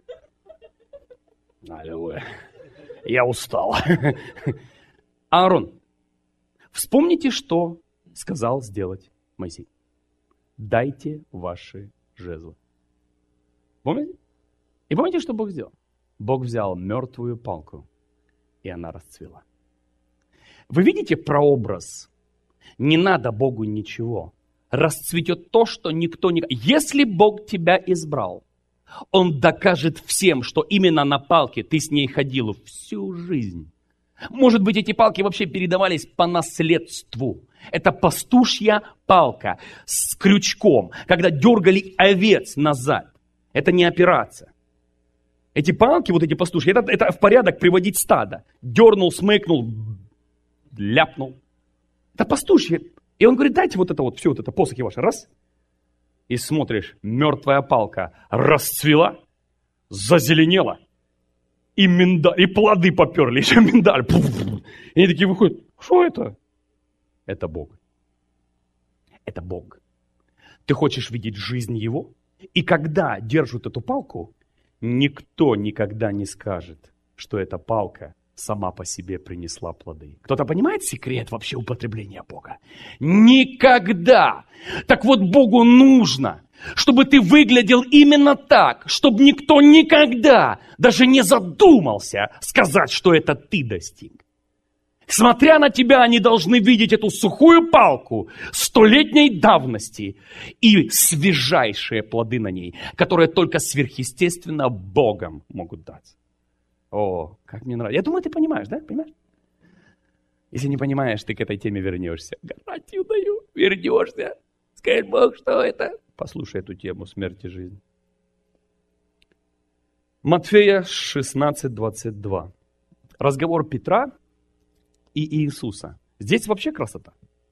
Аллилуйя. Я устал. Аарон, вспомните, что сказал сделать Моисей. Дайте ваши жезлы. Помните? И помните, что Бог сделал? Бог взял мертвую палку, и она расцвела. Вы видите прообраз? Не надо Богу ничего. Расцветет то, что никто не... Если Бог тебя избрал, Он докажет всем, что именно на палке ты с ней ходил всю жизнь. Может быть, эти палки вообще передавались по наследству. Это пастушья палка с крючком, когда дергали овец назад. Это не операция. Эти палки, вот эти пастушьи, это, это в порядок приводить стадо. Дернул, смыкнул, ляпнул. Это пастушья. И он говорит, дайте вот это вот, все вот это, посохи ваши, раз. И смотришь, мертвая палка расцвела, зазеленела, и миндаль, и плоды поперли, еще миндаль. И они такие выходят, что это? Это Бог. Это Бог. Ты хочешь видеть жизнь Его? И когда держат эту палку, никто никогда не скажет, что эта палка сама по себе принесла плоды. Кто-то понимает секрет вообще употребления Бога? Никогда! Так вот, Богу нужно, чтобы ты выглядел именно так, чтобы никто никогда даже не задумался сказать, что это ты достиг. Смотря на тебя, они должны видеть эту сухую палку столетней давности и свежайшие плоды на ней, которые только сверхъестественно Богом могут дать. О, как мне нравится. Я думаю, ты понимаешь, да? Понимаешь? Если не понимаешь, ты к этой теме вернешься. Гарантию даю. Вернешься. Скажешь, Бог, что это? Послушай эту тему смерти и жизни. Матфея шестнадцать двадцать два. Разговор Петра и Иисуса. Здесь вообще красота.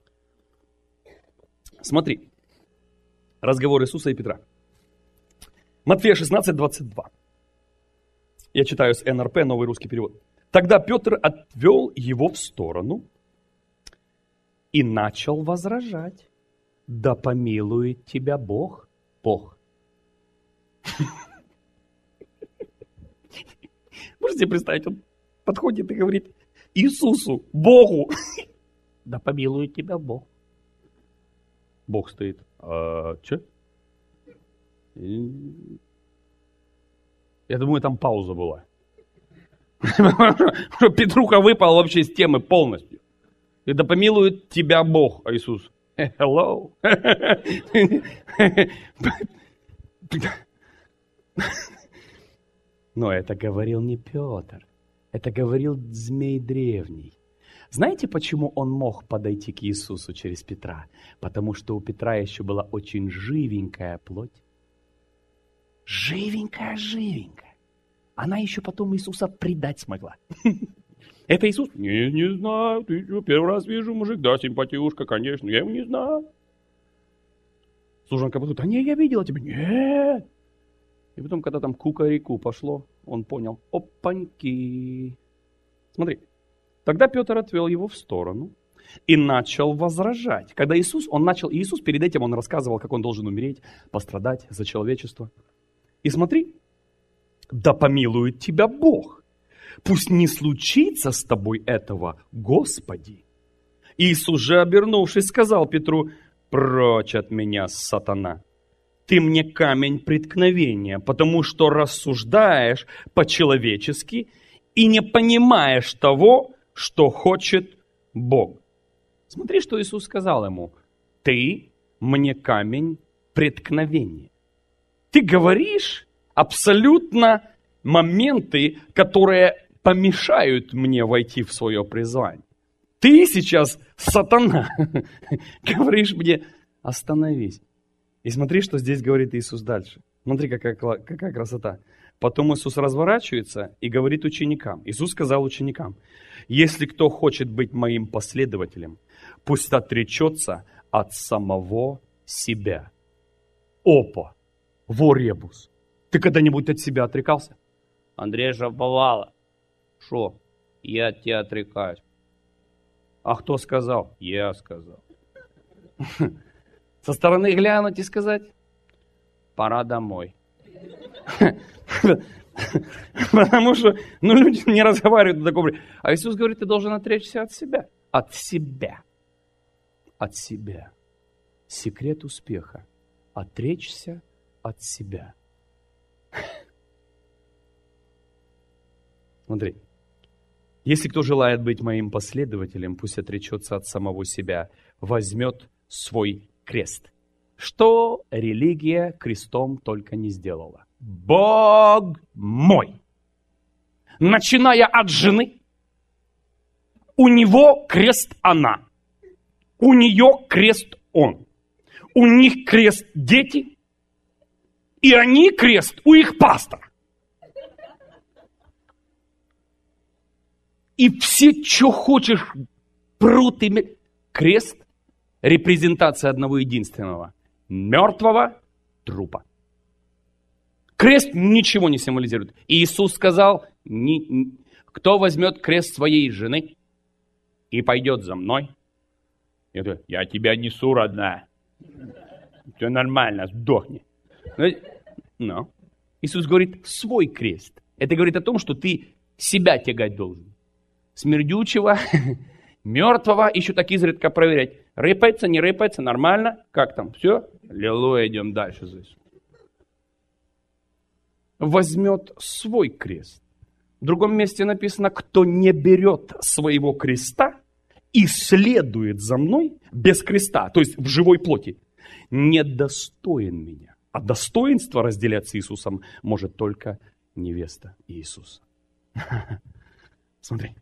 Смотри. Разговор Иисуса и Петра. Матфея шестнадцать двадцать два. Я читаю с эн эр пэ, новый русский перевод. Тогда Петр отвел его в сторону и начал возражать. Да помилует тебя Бог. Бог. Можете представить, он подходит и говорит Иисусу, Богу. Да помилует тебя Бог. Бог стоит. А, че? Я думаю, там пауза была. Петруха выпал вообще с темы полностью. И да помилует тебя Бог, Иисус. Hello. Но это говорил не Петр. Это говорил Змей Древний. Знаете, почему он мог подойти к Иисусу через Петра? Потому что у Петра еще была очень живенькая плоть. Живенькая, живенькая. Она еще потом Иисуса предать смогла. Это Иисус? Не, не знаю. Ты что, первый раз вижу, мужик. Да, симпатюшка, конечно. Я его не знаю. Служанка подумала, а не, я видела тебя. Нет. И потом, когда там кукареку пошло, он понял, опаньки. Смотри, тогда Петр отвел его в сторону и начал возражать. Когда Иисус, он начал, Иисус перед этим, он рассказывал, как он должен умереть, пострадать за человечество. И смотри, да помилует тебя Бог. Пусть не случится с тобой этого, Господи. Иисус же, обернувшись, сказал Петру, прочь от меня, сатана. Ты мне камень преткновения, потому что рассуждаешь по-человечески и не понимаешь того, что хочет Бог. Смотри, что Иисус сказал ему. Ты мне камень преткновения. Ты говоришь абсолютно моменты, которые помешают мне войти в свое призвание. Ты сейчас, сатана, говоришь мне, остановись. И смотри, что здесь говорит Иисус дальше. Смотри, какая, какая красота. Потом Иисус разворачивается и говорит ученикам. Иисус сказал ученикам, если кто хочет быть моим последователем, пусть отречется от самого себя. Опа! Воребус! Ты когда-нибудь от себя отрекался? Андрей Шаповалов. Шо? Я от тебя отрекаюсь. А кто сказал? Я сказал. Со стороны глянуть и сказать? Пора домой. Потому что ну, люди не разговаривают на таком. А Иисус говорит, ты должен отречься от себя. От себя. От себя. Секрет успеха. Отречься от себя. Смотри. Если кто желает быть моим последователем, пусть отречется от самого себя, возьмет свой крест. Что религия крестом только не сделала. Бог мой! Начиная от жены, у него крест она, у нее крест он, у них крест дети, и они крест у их пастора. И все, что хочешь, прут ими. Крест – репрезентация одного единственного – мертвого трупа. Крест ничего не символизирует. И Иисус сказал, не, кто возьмет крест своей жены и пойдет за мной, я говорю, я тебя несу, родная. Все нормально, сдохни. Но Иисус говорит, свой крест. Это говорит о том, что ты себя тягать должен. Смердючего, мертвого, еще так изредка проверять. Рыпается, не рыпается, нормально? Как там? Все? Аллилуйя, идем дальше. Возьмет свой крест. В другом месте написано, кто не берет своего креста и следует за мной без креста, то есть в живой плоти, недостоин меня. А достоинство разделять с Иисусом может только невеста Иисуса. Смотри.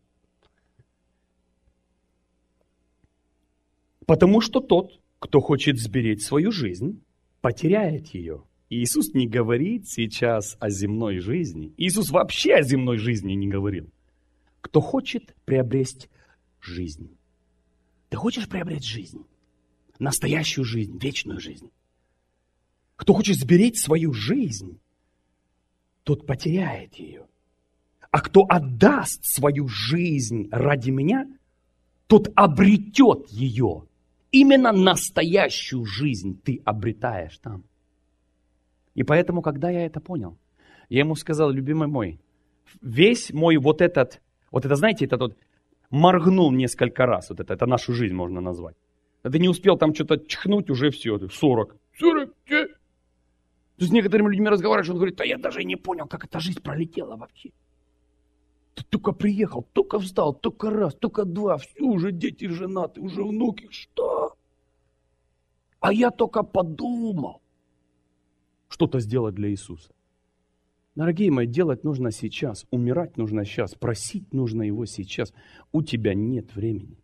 Потому что тот, кто хочет сберечь свою жизнь, потеряет ее. Иисус не говорит сейчас о земной жизни. Иисус вообще о земной жизни не говорил. Кто хочет приобрести жизнь. Ты хочешь приобрести жизнь? Настоящую жизнь, вечную жизнь. Кто хочет сберечь свою жизнь, тот потеряет ее. А кто отдаст свою жизнь ради меня, тот обретет ее. Именно настоящую жизнь ты обретаешь там. И поэтому, когда я это понял, я ему сказал, любимый мой, весь мой вот этот, вот это, знаете, этот вот моргнул несколько раз, вот это, это нашу жизнь можно назвать. Ты не успел там что-то чихнуть, уже все, сорок. сорок. То есть с некоторыми людьми разговариваешь, он говорит, да я даже не понял, как эта жизнь пролетела вообще. Ты только приехал, только встал, только раз, только два, все, уже дети женаты, уже внуки, что? А я только подумал. Что-то сделать для Иисуса. Дорогие мои, делать нужно сейчас, умирать нужно сейчас, просить нужно Его сейчас. У тебя нет времени.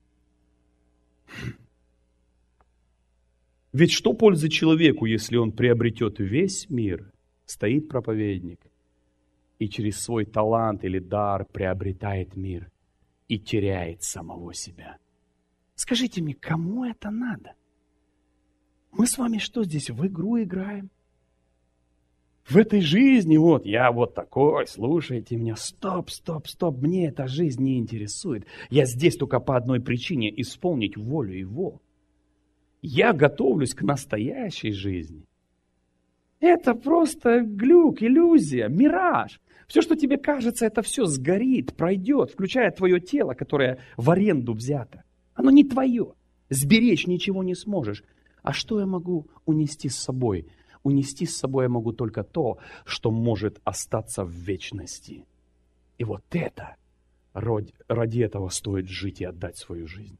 Ведь что пользы человеку, если он приобретет весь мир? Стоит проповедник и через свой талант или дар приобретает мир и теряет самого себя. Скажите мне, кому это надо? Мы с вами что здесь, в игру играем? в этой жизни, вот, я вот такой, слушайте меня, стоп, стоп, стоп, мне эта жизнь не интересует. Я здесь только по одной причине, исполнить волю Его. Я готовлюсь к настоящей жизни. Это просто глюк, иллюзия, мираж. Все, что тебе кажется, это все сгорит, пройдет, включая твое тело, которое в аренду взято. Оно не твое. Сберечь ничего не сможешь. А что я могу унести с собой? Унести с собой я могу только то, что может остаться в вечности. И вот это, ради, ради этого стоит жить и отдать свою жизнь.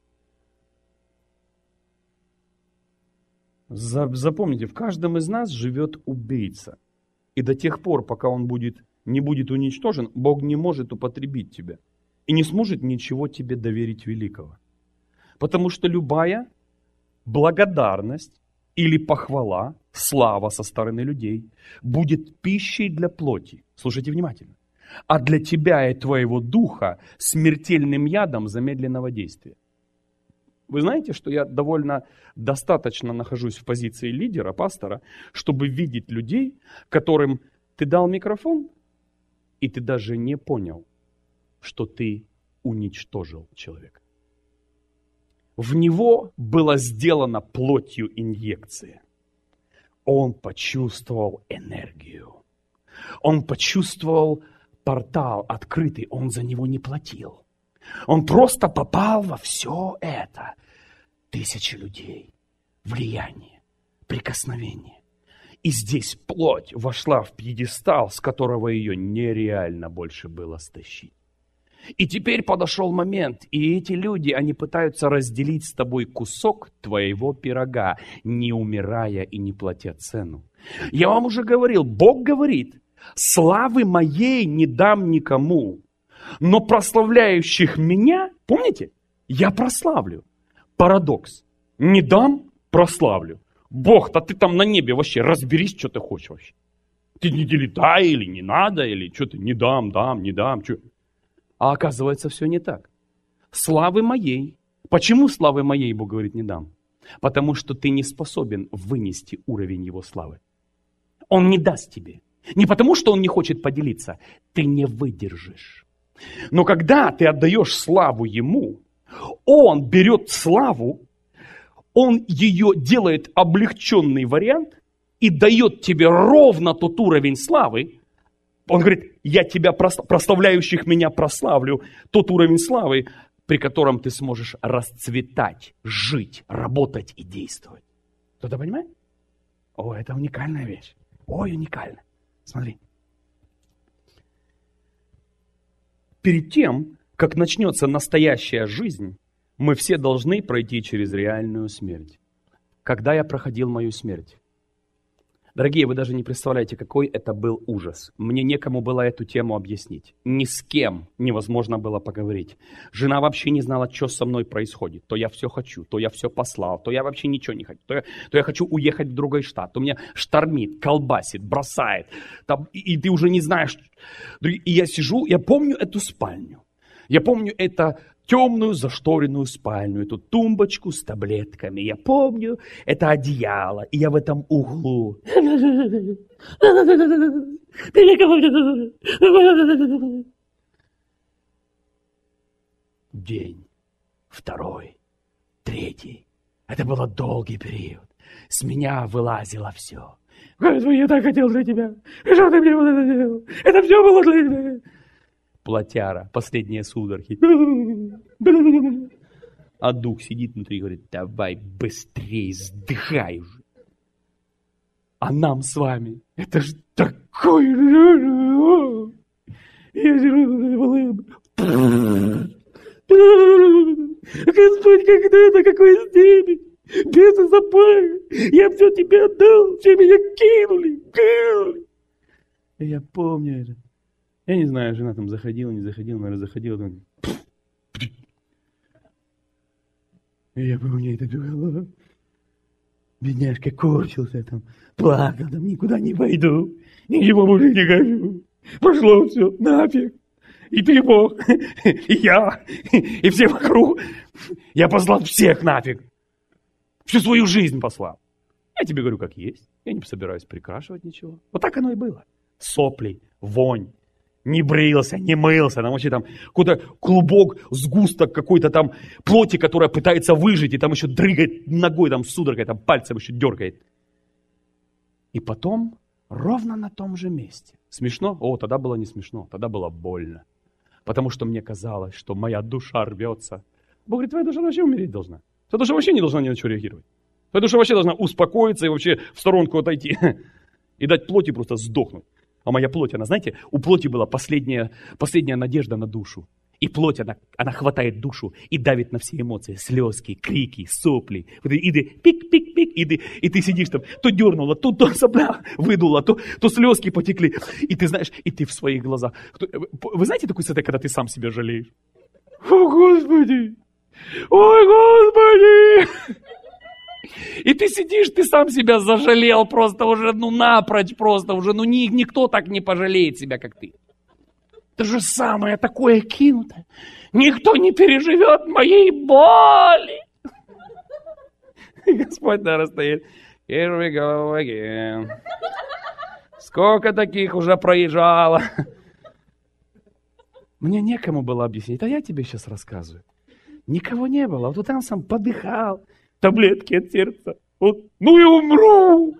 Запомните, в каждом из нас живет убийца. И до тех пор, пока он будет, не будет уничтожен, Бог не может употребить тебя. И не сможет ничего тебе доверить великого. Потому что любая благодарность или похвала, слава со стороны людей будет пищей для плоти. Слушайте внимательно. А для тебя и твоего духа смертельным ядом замедленного действия. Вы знаете, что я довольно достаточно нахожусь в позиции лидера, пастора, чтобы видеть людей, которым ты дал микрофон, и ты даже не понял, что ты уничтожил человека. В него была сделана плотью инъекция. Он почувствовал энергию. Он почувствовал портал открытый, он за него не платил. Он просто попал во все это. Тысячи людей, влияние, прикосновение. И здесь плоть вошла в пьедестал, с которого ее нереально больше было стащить. И теперь подошел момент, и эти люди, они пытаются разделить с тобой кусок твоего пирога, не умирая и не платя цену. Я вам уже говорил, Бог говорит, славы моей не дам никому, но прославляющих меня, помните, я прославлю. Парадокс. Не дам, прославлю. Бог, да ты там на небе вообще разберись, что ты хочешь вообще. Ты не делетай или не надо, или что ты не дам, дам, не дам, что. А оказывается, все не так. Славы моей. Почему славы моей, Бог говорит, не дам? Потому что ты не способен вынести уровень Его славы. Он не даст тебе. Не потому, что Он не хочет поделиться. Ты не выдержишь. Но когда ты отдаешь славу Ему, Он берет славу, Он ее делает облегченный вариант и дает тебе ровно тот уровень славы. Он говорит, я тебя, прославляющих меня, прославлю, тот уровень славы, при котором ты сможешь расцветать, жить, работать и действовать. Кто-то понимает? О, это уникальная вещь. Ой, уникально. Смотри. Перед тем, как начнется настоящая жизнь, мы все должны пройти через реальную смерть. Когда я проходил мою смерть? Дорогие, вы даже не представляете, какой это был ужас. Мне некому было эту тему объяснить. Ни с кем невозможно было поговорить. Жена вообще не знала, что со мной происходит. То я все хочу, то я все послал, то я вообще ничего не хочу. То я, то я хочу уехать в другой штат. То меня штормит, колбасит, бросает. Там, и, и ты уже не знаешь. И я сижу, я помню эту спальню. Я помню это темную зашторенную спальню, эту тумбочку с таблетками. Я помню это одеяло, и я в этом углу. День, второй, третий. Это был долгий период. С меня вылазило все. Господи, я так хотел для тебя. Что ты мне вот это делал? Это все было для тебя. Плотяра, последние судороги. А дух сидит внутри и говорит, давай быстрее, сдыхай уже. А нам с вами, это ж такой... Я сижу, Господь, когда это, какой степень? Без запаха. Я все тебе отдал, все меня кинули, кинули. Я помню это. Я не знаю, жена там заходила, не заходила, наверное, заходила. Там... И я помню, это было. Бедняжка корчился там, плакал, там никуда не пойду, ничего больше не хочу. Пошло все, нафиг. И ты, Бог, и я, и все вокруг. Я послал всех нафиг. Всю свою жизнь послал. Я тебе говорю, как есть. Я не собираюсь прикрашивать ничего. Вот так оно и было. Сопли, вонь. Не брился, не мылся. Там вообще там какой-то клубок, сгусток какой-то там плоти, которая пытается выжить. И там еще дрыгает ногой, там судорогой, там пальцем еще дергает. И потом ровно на том же месте. Смешно? О, тогда было не смешно. Тогда было больно. Потому что мне казалось, что моя душа рвется. Бог говорит, твоя душа вообще умереть должна. Твоя душа вообще не должна ни на что реагировать. Твоя душа вообще должна успокоиться и вообще в сторонку отойти. И дать плоти просто сдохнуть. А моя плоть, она, знаете, у плоти была последняя, последняя надежда на душу. И плоть, она, она хватает душу и давит на все эмоции. Слезки, крики, сопли. И ты пик-пик-пик, и ты, и ты сидишь там, то дернула, то, то сопля выдула, то, то слезки потекли. И ты знаешь, и ты в своих глазах. Вы знаете такой состояние, когда ты сам себя жалеешь? О, Господи! Ой, Господи! И ты сидишь, ты сам себя зажалел просто уже, ну напрочь просто уже, ну ни, никто так не пожалеет себя, как ты. То же самое такое кинутое. Никто не переживет моей боли. И Господь, наверное, стоит. Here we go again. Сколько таких уже проезжало. Мне некому было объяснить, а я тебе сейчас рассказываю. Никого не было, вот он сам подыхал. Таблетки от сердца. Вот. Ну и умру.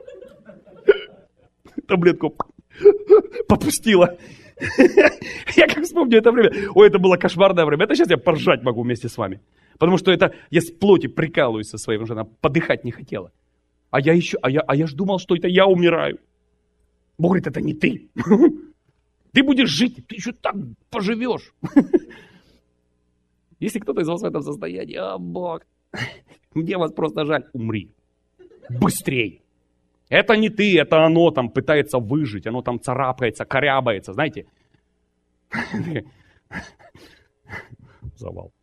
Таблетку попустила. Я как вспомню это время. Ой, это было кошмарное время. Это сейчас я поржать могу вместе с вами. Потому что это я с плоти прикалываюсь со своей, потому что она подыхать не хотела. А я еще, а я, а я ж думал, что это я умираю. Бог говорит, это не ты. Ты будешь жить, ты еще так поживешь. Если кто-то из вас в этом состоянии, о, Бог, мне вас просто жаль, умри. Быстрей. Это не ты, это оно там пытается выжить, оно там царапается, корябается, знаете. Завал.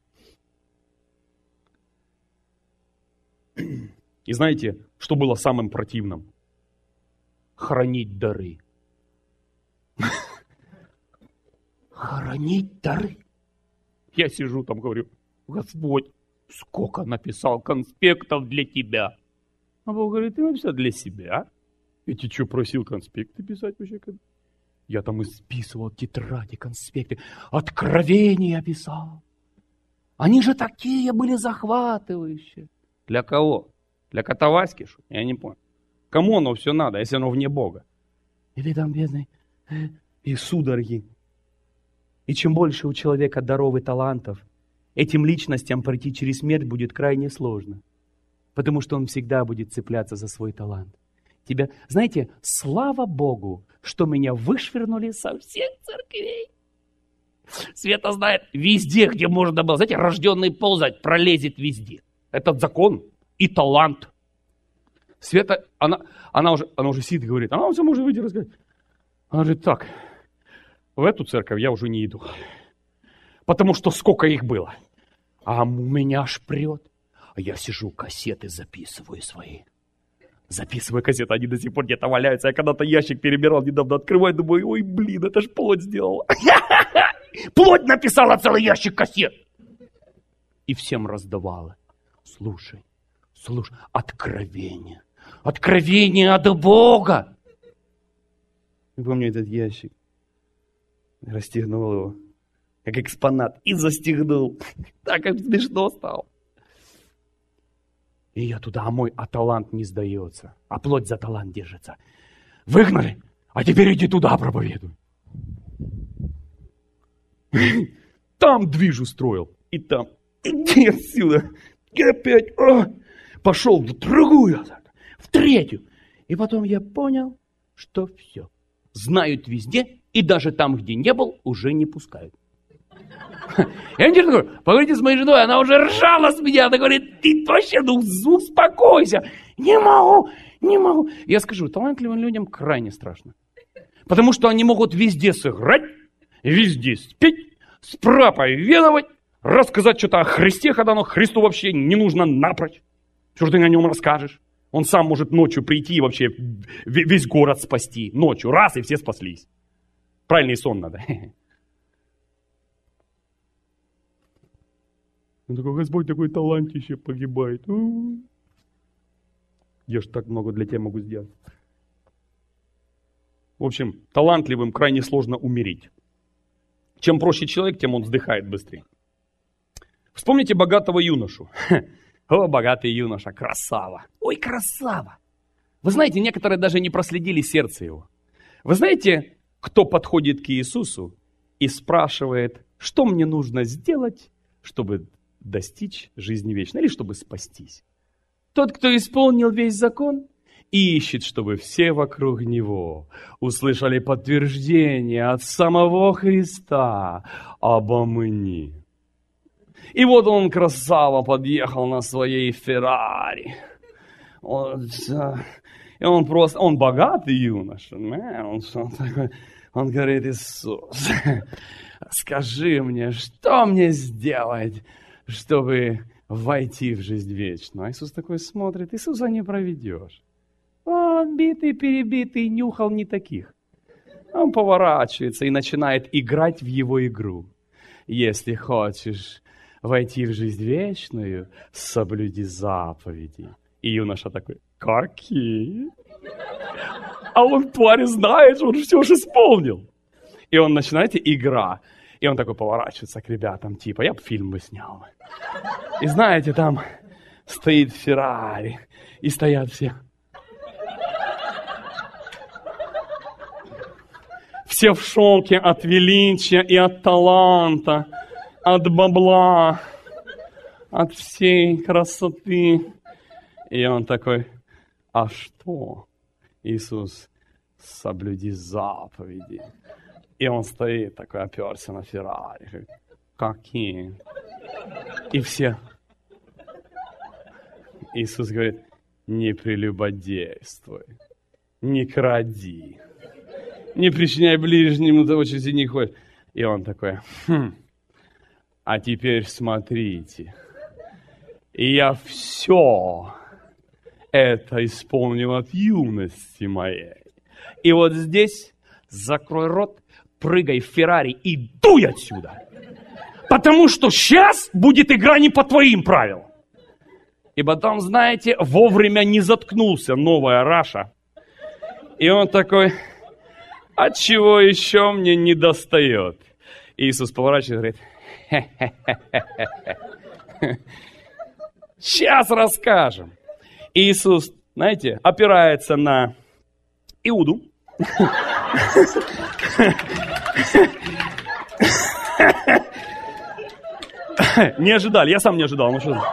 И знаете, что было самым противным? Хранить дары. Хранить дары. Я сижу там, говорю, Господь, сколько написал конспектов для тебя. А Бог говорит, ты написал для себя? И ты что, просил конспекты писать вообще? Я там исписывал тетради, конспекты, откровения писал. Они же такие были захватывающие. Для кого? Для кота Васьки, что? Я не понял. Кому оно все надо, если оно вне Бога? И ты там бедный, и судороги. И чем больше у человека даров и талантов, этим личностям пройти через смерть будет крайне сложно. Потому что он всегда будет цепляться за свой талант. Тебя, знаете, слава Богу, что меня вышвырнули со всех церквей. Света знает, везде, где можно было, знаете, рожденный ползать, пролезет везде. Этот закон и талант. Света, она, она, уже, она уже сидит и говорит, она все может выйти и рассказать. Она говорит, так, в эту церковь я уже не иду. Потому что сколько их было. А у меня аж прет. А я сижу, кассеты записываю свои. Записываю кассеты, они до сих пор где-то валяются. Я когда-то ящик перебирал, недавно открываю, думаю, ой, блин, это ж плоть сделала. Плоть написала целый ящик кассет. И всем раздавала. Слушай, слушай, откровение. Откровение от Бога. Я помню этот ящик. Расстегнул его, как экспонат, и застегнул. Так как смешно стало. И я туда, а мой, а талант не сдается. А плоть за талант держится. Выгнали, а теперь иди туда проповедуй. Там движ устроил, и там. Иди отсюда. И опять а, пошел в другую, в третью. И потом я понял, что все. Знают везде, и даже там, где не был, уже не пускают. Я не говорю, поговорите с моей женой, она уже ржала с меня, она говорит, ты вообще, ну успокойся. Не могу, не могу. Я скажу, талантливым людям крайне страшно. Потому что они могут везде сыграть, везде спеть, спроповедовать, рассказать что-то о Христе, когда оно Христу вообще не нужно напрочь. Что же ты о нем расскажешь? Он сам может ночью прийти и вообще весь город спасти. Ночью раз, и все спаслись. Правильный сон надо. Он такой, Господь такой талантище погибает. У-у-у. Я ж так много для тебя могу сделать. В общем, талантливым крайне сложно умереть. Чем проще человек, тем он вздыхает быстрее. Вспомните богатого юношу. О, богатый юноша, красава. Ой, красава. Вы знаете, некоторые даже не проследили сердце его. Вы знаете, кто подходит к Иисусу и спрашивает, что мне нужно сделать, чтобы достичь жизни вечной, или чтобы спастись? Тот, кто исполнил весь закон, и ищет, чтобы все вокруг него услышали подтверждение от самого Христа обо мне. И вот он, красава, подъехал на своей Феррари. Он, и он просто, он богатый юноша. Он, он, такой, он говорит: Иисус, скажи мне, что мне сделать, чтобы войти в жизнь вечную? А Иисус такой смотрит: Иисуса не проведешь. Он битый-перебитый, нюхал не таких. Он поворачивается и начинает играть в его игру. Если хочешь войти в жизнь вечную, соблюди заповеди. И юноша такой: какие? А он, тварь, знает, что он все уже исполнил. И он начинает игра. И он такой поворачивается к ребятам, типа, я бы фильм бы снял. И знаете, там стоит Феррари, и стоят все. Все в шоке от величия и от таланта, от бабла, от всей красоты. И он такой: а что, Иисус, соблюди заповеди. И он стоит такой, оперся на Феррари. Какие? И все. Иисус говорит: не прелюбодействуй, не кради, не причиняй ближнему того, что не хочешь. И он такой: хм, а теперь смотрите, я все это исполнил от юности моей. И вот здесь закрой рот, прыгай в Феррари и дуй отсюда. Потому что сейчас будет игра не по твоим правилам. И потом, знаете, вовремя не заткнулся новая Раша. И он такой: от чего еще мне не достает? Иисус поворачивается и говорит: хе-хе-хе-хе-хе. Сейчас расскажем. Иисус, знаете, опирается на Иуду. Не ожидали, я сам не ожидал. Ну что?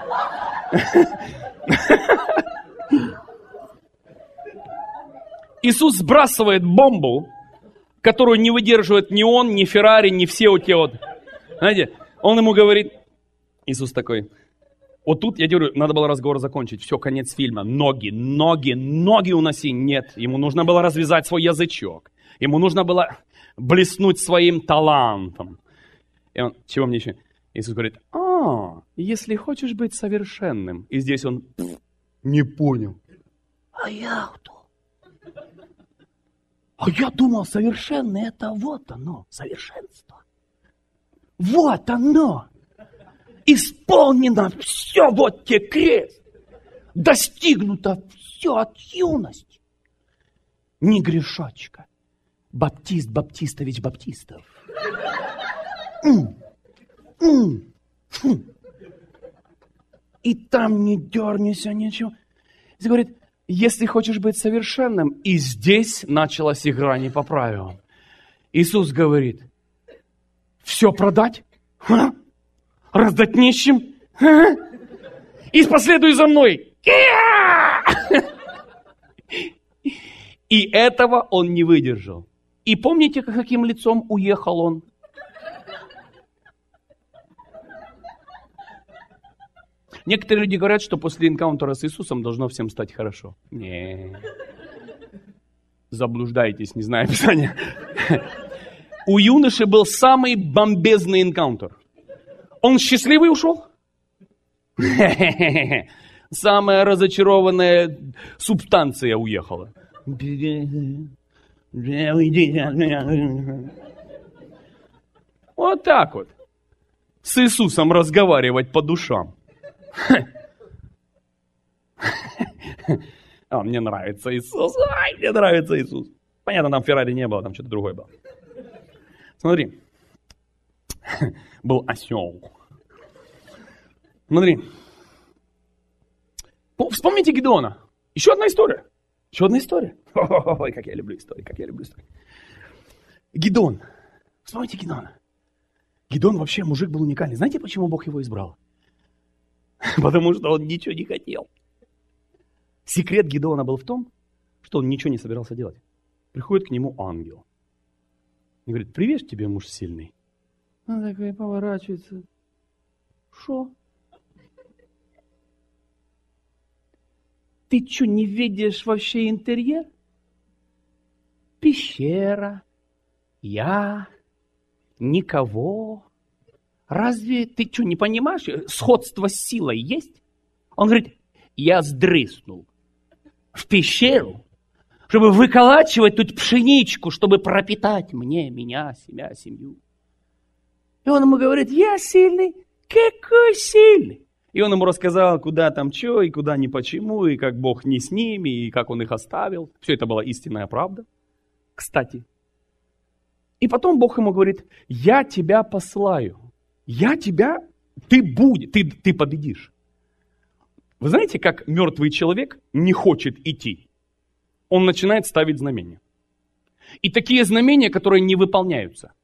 Иисус сбрасывает бомбу, которую не выдерживает ни он, ни Феррари, ни все вот те вот. Знаете, он ему говорит, Иисус такой: вот тут, я говорю, надо было разговор закончить. Все, конец фильма. Ноги, ноги, ноги уноси. Нет, ему нужно было развязать свой язычок. Ему нужно было блеснуть своим талантом. И он, чего мне еще? Иисус говорит: а, если хочешь быть совершенным. И здесь он пфф, не понял. А я кто? А я думал, совершенное это вот оно, совершенство. Вот оно. Исполнено все, вот те крест. Достигнуто все от юности. Не грешочка. Баптист Баптистович Баптистов. М, м, м. И там не дернися, ничего. И говорит: если хочешь быть совершенным, и здесь началась игра не по правилам. Иисус говорит: все продать? Ха? Раздать нищим? Ха? И последуй за мной. И этого он не выдержал. И помните, каким лицом уехал он? Некоторые люди говорят, что после энкаунтера с Иисусом должно всем стать хорошо. Не, заблуждаетесь, не зная Писания. У юноши был самый бомбезный энкаунтер. Он счастливый ушел? Самая разочарованная субстанция уехала. Вот так вот. С Иисусом разговаривать по душам. А, мне нравится Иисус. Ай, мне нравится Иисус. Понятно, там Феррари не было, там что-то другое было. Смотри. Был осел. Смотри. Вспомните Гедеона. Еще одна история. Еще одна история. Ой, как я люблю истории, как я люблю истории. Гедеон. Вспомните Гедеона. Гедеон вообще мужик был уникальный. Знаете, почему Бог его избрал? Потому что он ничего не хотел. Секрет Гедеона был в том, что он ничего не собирался делать. Приходит к нему ангел. И говорит, привет тебе, муж сильный. Он такой поворачивается. Шо? Ты что, не видишь вообще интерьер? Пещера, я, никого. Разве ты что, не понимаешь? Сходство с силой есть? Он говорит, я сдрыснул в пещеру, чтобы выколачивать тут пшеничку, чтобы пропитать мне, меня, себя, семью. И он ему говорит, я сильный, какой сильный? И он ему рассказал, куда там что, и куда не почему, и как Бог не с ними, и как он их оставил. Все это была истинная правда, кстати. И потом Бог ему говорит, я тебя посылаю, я тебя, ты будешь, ты, ты победишь. Вы знаете, как мертвый человек не хочет идти? Он начинает ставить знамения. И такие знамения, которые не выполняются.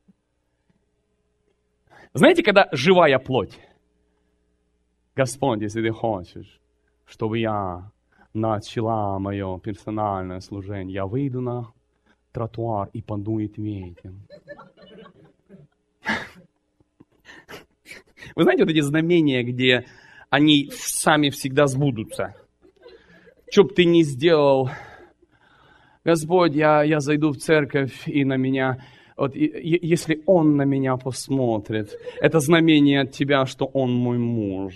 Знаете, когда живая плоть? Господь, если ты хочешь, чтобы я начала мое персональное служение, я выйду на тротуар и подует ветер. Вы знаете вот эти знамения, где они сами всегда сбудутся? Что бы ты ни сделал, Господь, я, я зайду в церковь, и на меня, вот, и, и, если Он на меня посмотрит, это знамение от тебя, что Он мой муж.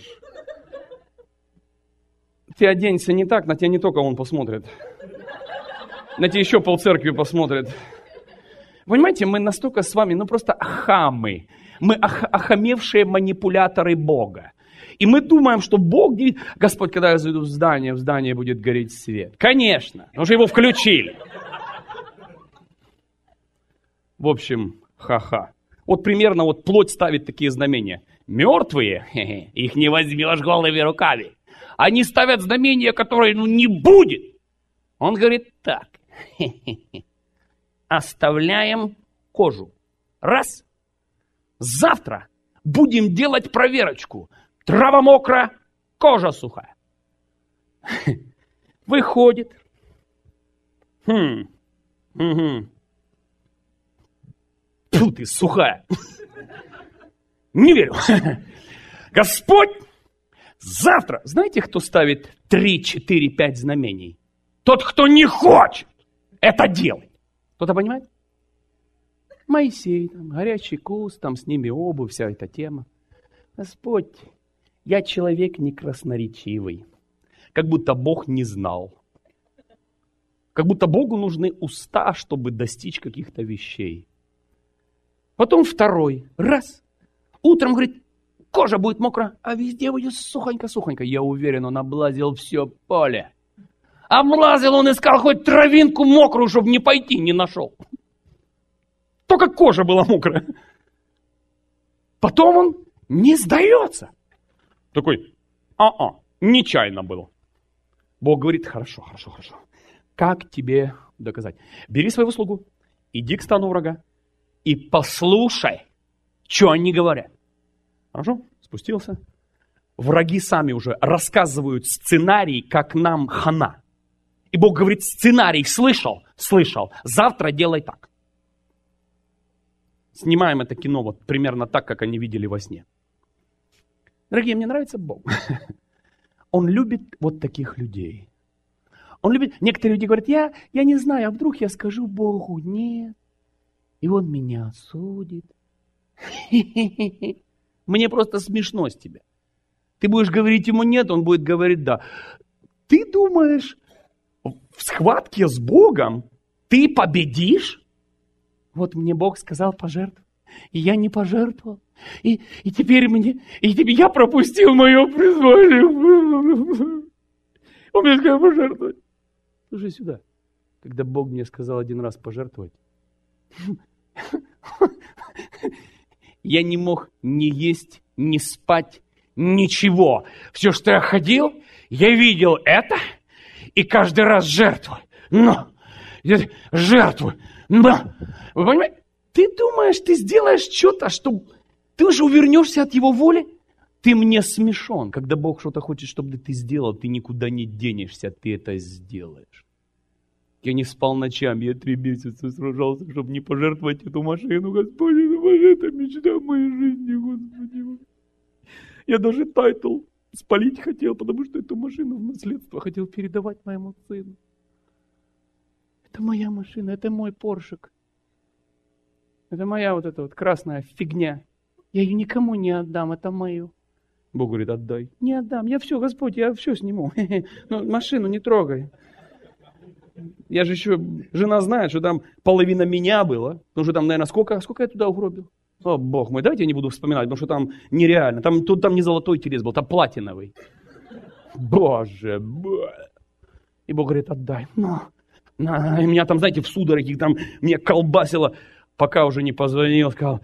Ты оденься не так, на тебя не только Он посмотрит. На тебя еще полцеркви посмотрит. Понимаете, мы настолько с вами, ну просто хамы. Мы ох- охамевшие манипуляторы Бога. И мы думаем, что Бог... Господь, когда я зайду в здание, в здании будет гореть свет. Конечно, потому что его включили. В общем, ха-ха. Вот примерно вот плоть ставит такие знамения. Мертвые, хе-хе, их не возьмешь голыми руками. Они ставят знамения, которые ну не будет. Он говорит так. Хе-хе-хе. Оставляем кожу. Раз. Завтра будем делать проверочку. Трава мокрая, кожа сухая. Выходит. Хм. Угу. Фу ты, сухая. Не верю. Господь, завтра. Знаете, кто ставит три, четыре, пять знамений? Тот, кто не хочет это делать. Кто-то понимает? Моисей, там, горячий куст, там с ними обувь, вся эта тема. Господь, я человек не красноречивый. Как будто Бог не знал. Как будто Богу нужны уста, чтобы достичь каких-то вещей. Потом второй. Раз. Утром, говорит, кожа будет мокрая, а везде будет сухонько-сухонько. Я уверен, он облазил все поле. Облазил, он искал хоть травинку мокрую, чтобы не пойти, не нашел. Только кожа была мокрая. Потом он не сдается. Такой, а-а, нечаянно было. Бог говорит, хорошо, хорошо, хорошо. Как тебе доказать? Бери своего слугу, иди к стану врага и послушай, что они говорят. Хорошо? Спустился. Враги сами уже рассказывают сценарий, как нам хана. И Бог говорит, сценарий слышал? Слышал. Завтра делай так. Снимаем это кино вот примерно так, как они видели во сне. Дорогие, мне нравится Бог. Он любит вот таких людей. Он любит... Некоторые люди говорят, я, я не знаю, а вдруг я скажу Богу нет, и Он меня осудит. Мне просто смешно с тебя. Ты будешь говорить ему нет, он будет говорить да. Ты думаешь, в схватке с Богом ты победишь? Вот мне Бог сказал пожертвовать, и я не пожертвовал. И, и теперь мне, и теперь я пропустил мое призвание. Он мне сказал пожертвовать. Слушай сюда. Когда Бог мне сказал один раз пожертвовать, я не мог ни есть, ни спать, ничего. Все, что я ходил, я видел это, и каждый раз жертвую. Но, жертвую. Но, вы понимаете, ты думаешь, ты сделаешь что-то, что ты уже увернешься от его воли? Ты мне смешон. Когда Бог что-то хочет, чтобы ты сделал, ты никуда не денешься, ты это сделаешь. Я не спал ночами, я три месяца сражался, чтобы не пожертвовать эту машину. Господи, ну это мечта моей жизни, Господи. Я даже тайтл спалить хотел, потому что эту машину в наследство хотел передавать моему сыну. Это моя машина, это мой поршик. Это моя вот эта вот красная фигня. Я ее никому не отдам, это мою. Бог говорит, отдай. Не отдам, я все, Господь, я все сниму. Но машину не трогай. Я же еще, жена знает, что там половина меня было. Потому что там, наверное, сколько, сколько я туда угробил? О, Бог мой, давайте я не буду вспоминать, потому что там нереально. Там, тут, там не золотой телец был, там платиновый. Боже, боже. И Бог говорит, отдай. Но, на. И меня там, знаете, в судороге, там меня колбасило, пока уже не позвонил, сказал,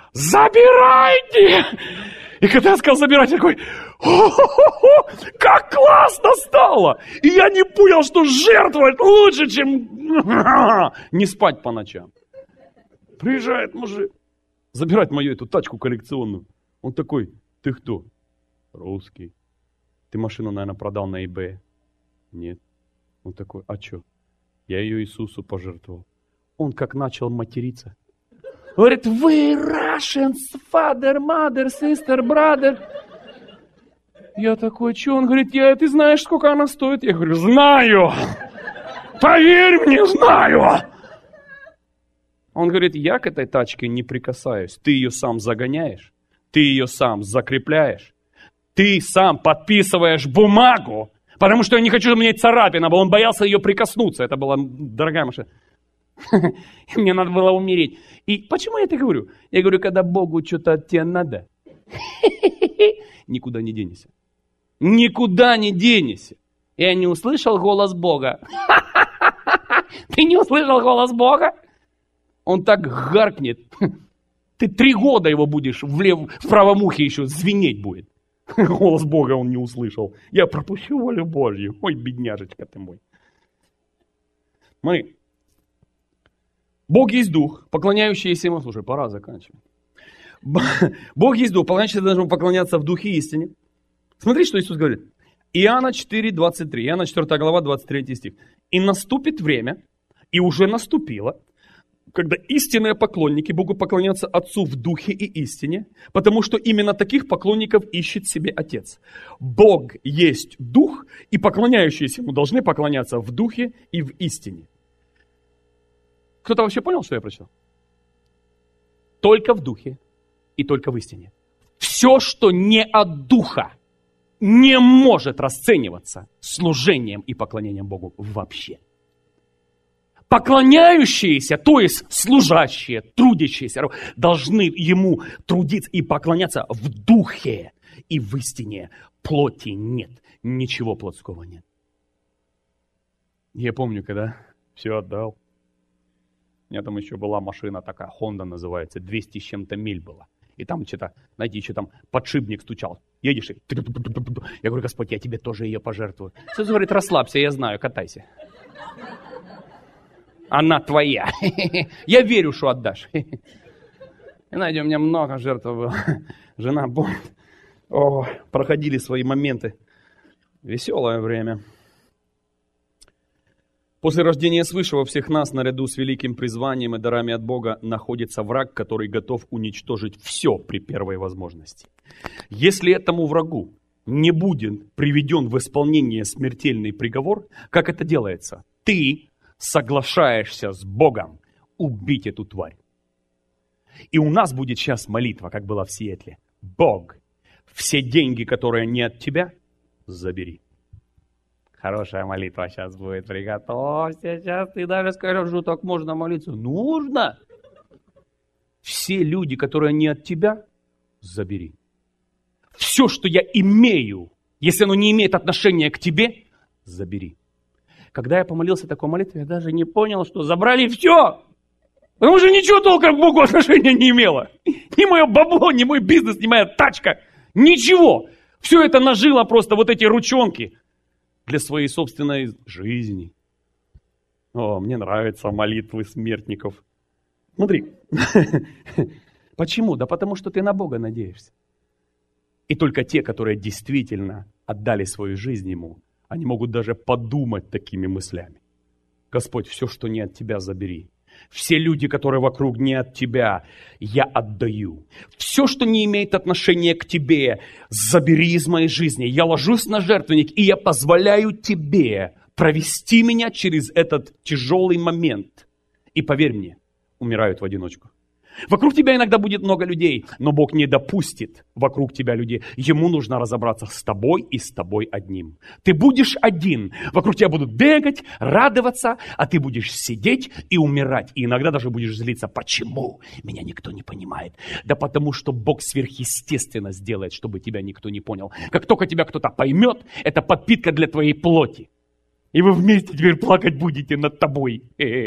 забирайте! И когда я сказал забирать, я такой, о-хо-хо-хо, как классно стало! И я не понял, что жертвовать лучше, чем не спать по ночам. Приезжает мужик, забирать мою эту тачку коллекционную. Он такой, ты кто? Русский. Ты машину, наверное, продал на eBay? Нет. Он такой, а что? Я ее Иисусу пожертвовал. Он как начал материться. Говорит, вы Russians, father, mother, sister, brother. Я такой, что? Он говорит, я, ты знаешь, сколько она стоит? Я говорю, знаю. Поверь мне, знаю. Он говорит, я к этой тачке не прикасаюсь. Ты ее сам загоняешь, ты ее сам закрепляешь, ты сам подписываешь бумагу, потому что я не хочу, чтобы у меня царапина была. Он боялся ее прикоснуться. Это была дорогая машина. Мне надо было умереть. И почему я это говорю? Я говорю, когда Богу что-то от тебя надо, никуда не денешься. Никуда не денешься. Я не услышал голос Бога. Ты не услышал голос Бога? Он так гаркнет. Ты три года его будешь в, лев... в правом ухе еще звенеть будет. Голос Бога он не услышал. Я пропущу волю Божью. Ой, бедняжечка ты мой. Смотри. Бог есть дух, поклоняющийся ему... Слушай, пора заканчивать. Бог есть дух, поклоняющийся должен поклоняться в духе истине. Смотри, что Иисус говорит. Иоанна четыре, двадцать три. Иоанна четвёртая глава, двадцать третий стих. И наступит время, и уже наступило, когда истинные поклонники Богу поклонятся Отцу в духе и истине, потому что именно таких поклонников ищет себе Отец. Бог есть дух, и поклоняющиеся ему должны поклоняться в духе и в истине. Кто-то вообще понял, что я прочитал? Только в духе и только в истине. Все, что не от духа, не может расцениваться служением и поклонением Богу вообще. Поклоняющиеся, то есть служащие, трудящиеся, должны ему трудиться и поклоняться в духе и в истине. Плоти нет, ничего плотского нет. Я помню, когда все отдал. У меня там еще была машина такая, Honda называется, двести с чем-то миль было. И там что-то, знаете, еще там подшипник стучал. Едешь и... Я говорю, Господь, я тебе тоже ее пожертвую. Иисус говорит, расслабься, я знаю, катайся. Она твоя. Я верю, что отдашь. И, знаете, у меня много жертв было. Жена помнит. О, проходили свои моменты. Веселое время. После рождения свыше во всех нас, наряду с великим призванием и дарами от Бога, находится враг, который готов уничтожить все при первой возможности. Если этому врагу не будет приведен в исполнение смертельный приговор, как это делается? Ты соглашаешься с Богом убить эту тварь. И у нас будет сейчас молитва, как была в Сиэтле. Бог, все деньги, которые не от тебя, забери. Хорошая молитва сейчас будет. Приготовься, сейчас ты даже скажешь, что так можно молиться. Нужно. Все люди, которые не от тебя, забери. Все, что я имею, если оно не имеет отношения к тебе, забери. когда я помолился такой молитвой, я даже не понял, что забрали все. Потому что ничего толком к Богу отношения не имело. Ни мое бабло, ни мой бизнес, ни моя тачка. Ничего. Все это нажило просто вот эти ручонки для своей собственной жизни. О, мне нравятся молитвы смертников. Смотри. Почему? Да потому что ты на Бога надеешься. И только те, которые действительно отдали свою жизнь Ему, они могут даже подумать такими мыслями. Господь, все, что не от Тебя, забери. Все люди, которые вокруг не от Тебя, я отдаю. Все, что не имеет отношения к Тебе, забери из моей жизни. Я ложусь на жертвенник, и я позволяю Тебе провести меня через этот тяжелый момент. И поверь мне, умирают в одиночку. Вокруг тебя иногда будет много людей, но Бог не допустит вокруг тебя людей. Ему нужно разобраться с тобой и с тобой одним. Ты будешь один. Вокруг тебя будут бегать, радоваться, а ты будешь сидеть и умирать. И иногда даже будешь злиться. Почему? Меня никто не понимает. Да потому что Бог сверхъестественно сделает, чтобы тебя никто не понял. Как только тебя кто-то поймет, это подпитка для твоей плоти. И вы вместе теперь плакать будете над тобой.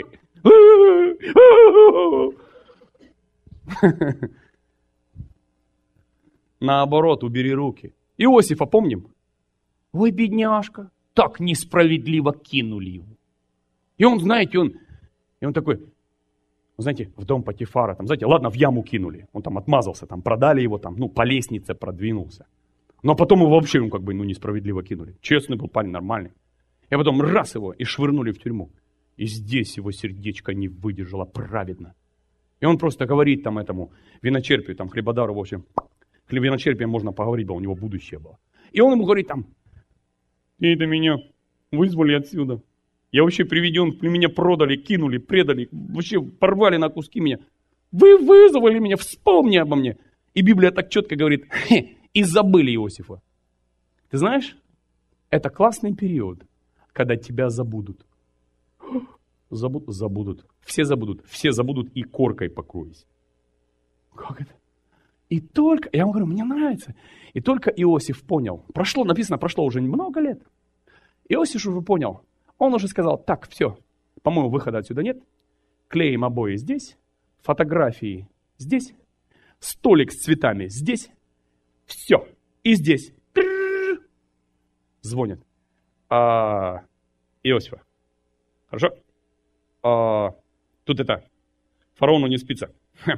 Наоборот, убери руки. Иосифа помним? Ой, бедняжка, так несправедливо кинули его. И он, знаете, он, и он такой, знаете, в дом Потифара, там, знаете, ладно, в яму кинули. Он там отмазался, там, продали его, там, ну, по лестнице продвинулся. Но потом его вообще, ну, как бы, ну, несправедливо кинули. Честный был парень, нормальный. И потом раз его и швырнули в тюрьму. И здесь его сердечко не выдержало праведно. И он просто говорит там этому виночерпию, там хлебодару, в общем, виночерпием можно поговорить, было, у него будущее было. И он ему говорит там, ты это меня вызвали отсюда. Я вообще приведен, меня продали, кинули, предали, вообще порвали на куски меня. Вы вызвали меня, вспомни обо мне. И Библия так четко говорит, и забыли Иосифа. Ты знаешь, это классный период, когда тебя забудут. Забудут, забудут. Все забудут. Все забудут и коркой покроюсь. Как это? И только, я вам говорю, мне нравится. И только Иосиф понял. Прошло, написано, прошло уже много лет. Иосиф уже понял. Он уже сказал, так, все, по-моему, выхода отсюда нет. Клеим обои здесь. Фотографии здесь. Столик с цветами здесь. Все. И здесь. Звонят. А, Иосифа. Хорошо? А, тут это, фараону не спится. Ха.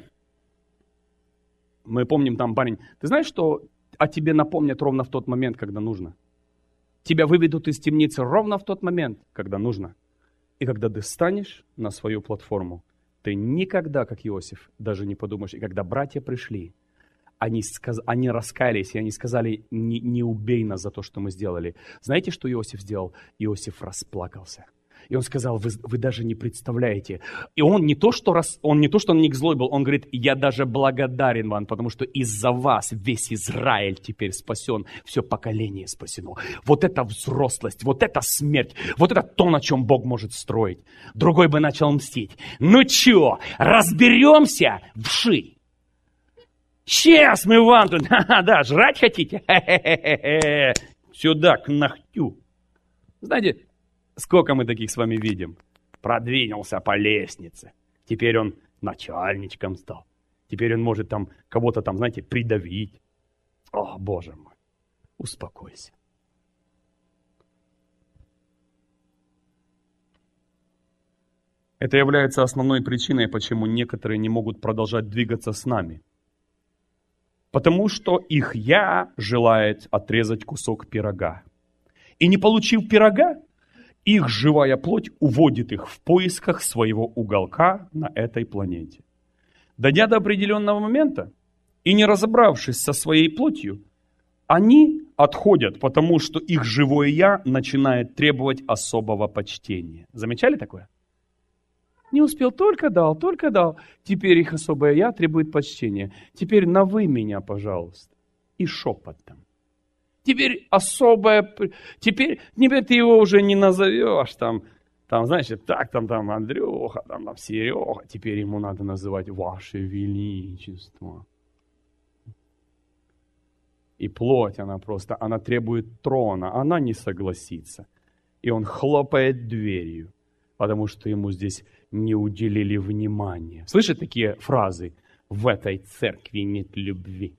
Мы помним там, парень, ты знаешь, что о тебе напомнят ровно в тот момент, когда нужно? Тебя выведут из темницы ровно в тот момент, когда нужно. И когда ты станешь на свою платформу, ты никогда, как Иосиф, даже не подумаешь. И когда братья пришли, они, сказ... они раскаялись, и они сказали, не, не убей нас за то, что мы сделали. Знаете, что Иосиф сделал? Иосиф расплакался. И он сказал, вы, вы даже не представляете. И он не то, что рас, он не то, что он не злой был, он говорит, я даже благодарен вам, потому что из-за вас весь Израиль теперь спасен, все поколение спасено. Вот это взрослость, вот это смерть, вот это то, на чем Бог может строить. Другой бы начал мстить. Ну чё, разберемся, вши. Сейчас мы вам тут, да, жрать хотите? Хе-хе-хе-хе. Сюда, к ногтю. Знаете, сколько мы таких с вами видим? Продвинулся по лестнице. Теперь он начальничком стал. Теперь он может там кого-то там, знаете, придавить. О, Боже мой, успокойся. Это является основной причиной, почему некоторые не могут продолжать двигаться с нами. Потому что их «я» желает отрезать кусок пирога. И не получив пирога, их живая плоть уводит их в поисках своего уголка на этой планете. Дойдя до определенного момента и не разобравшись со своей плотью, они отходят, потому что их живое «я» начинает требовать особого почтения. Замечали такое? Не успел, только дал, только дал. Теперь их особое «я» требует почтения. Теперь на «вы» меня, пожалуйста. И шепотом. Теперь особое, теперь, теперь ты его уже не назовешь, там, там, знаешь, так, там, там, Андрюха, там, там, Серега, теперь ему надо называть Ваше Величество. И плоть, она просто, она требует трона, она не согласится. И он хлопает дверью, потому что ему здесь не уделили внимания. Слышите такие фразы? В этой церкви нет любви.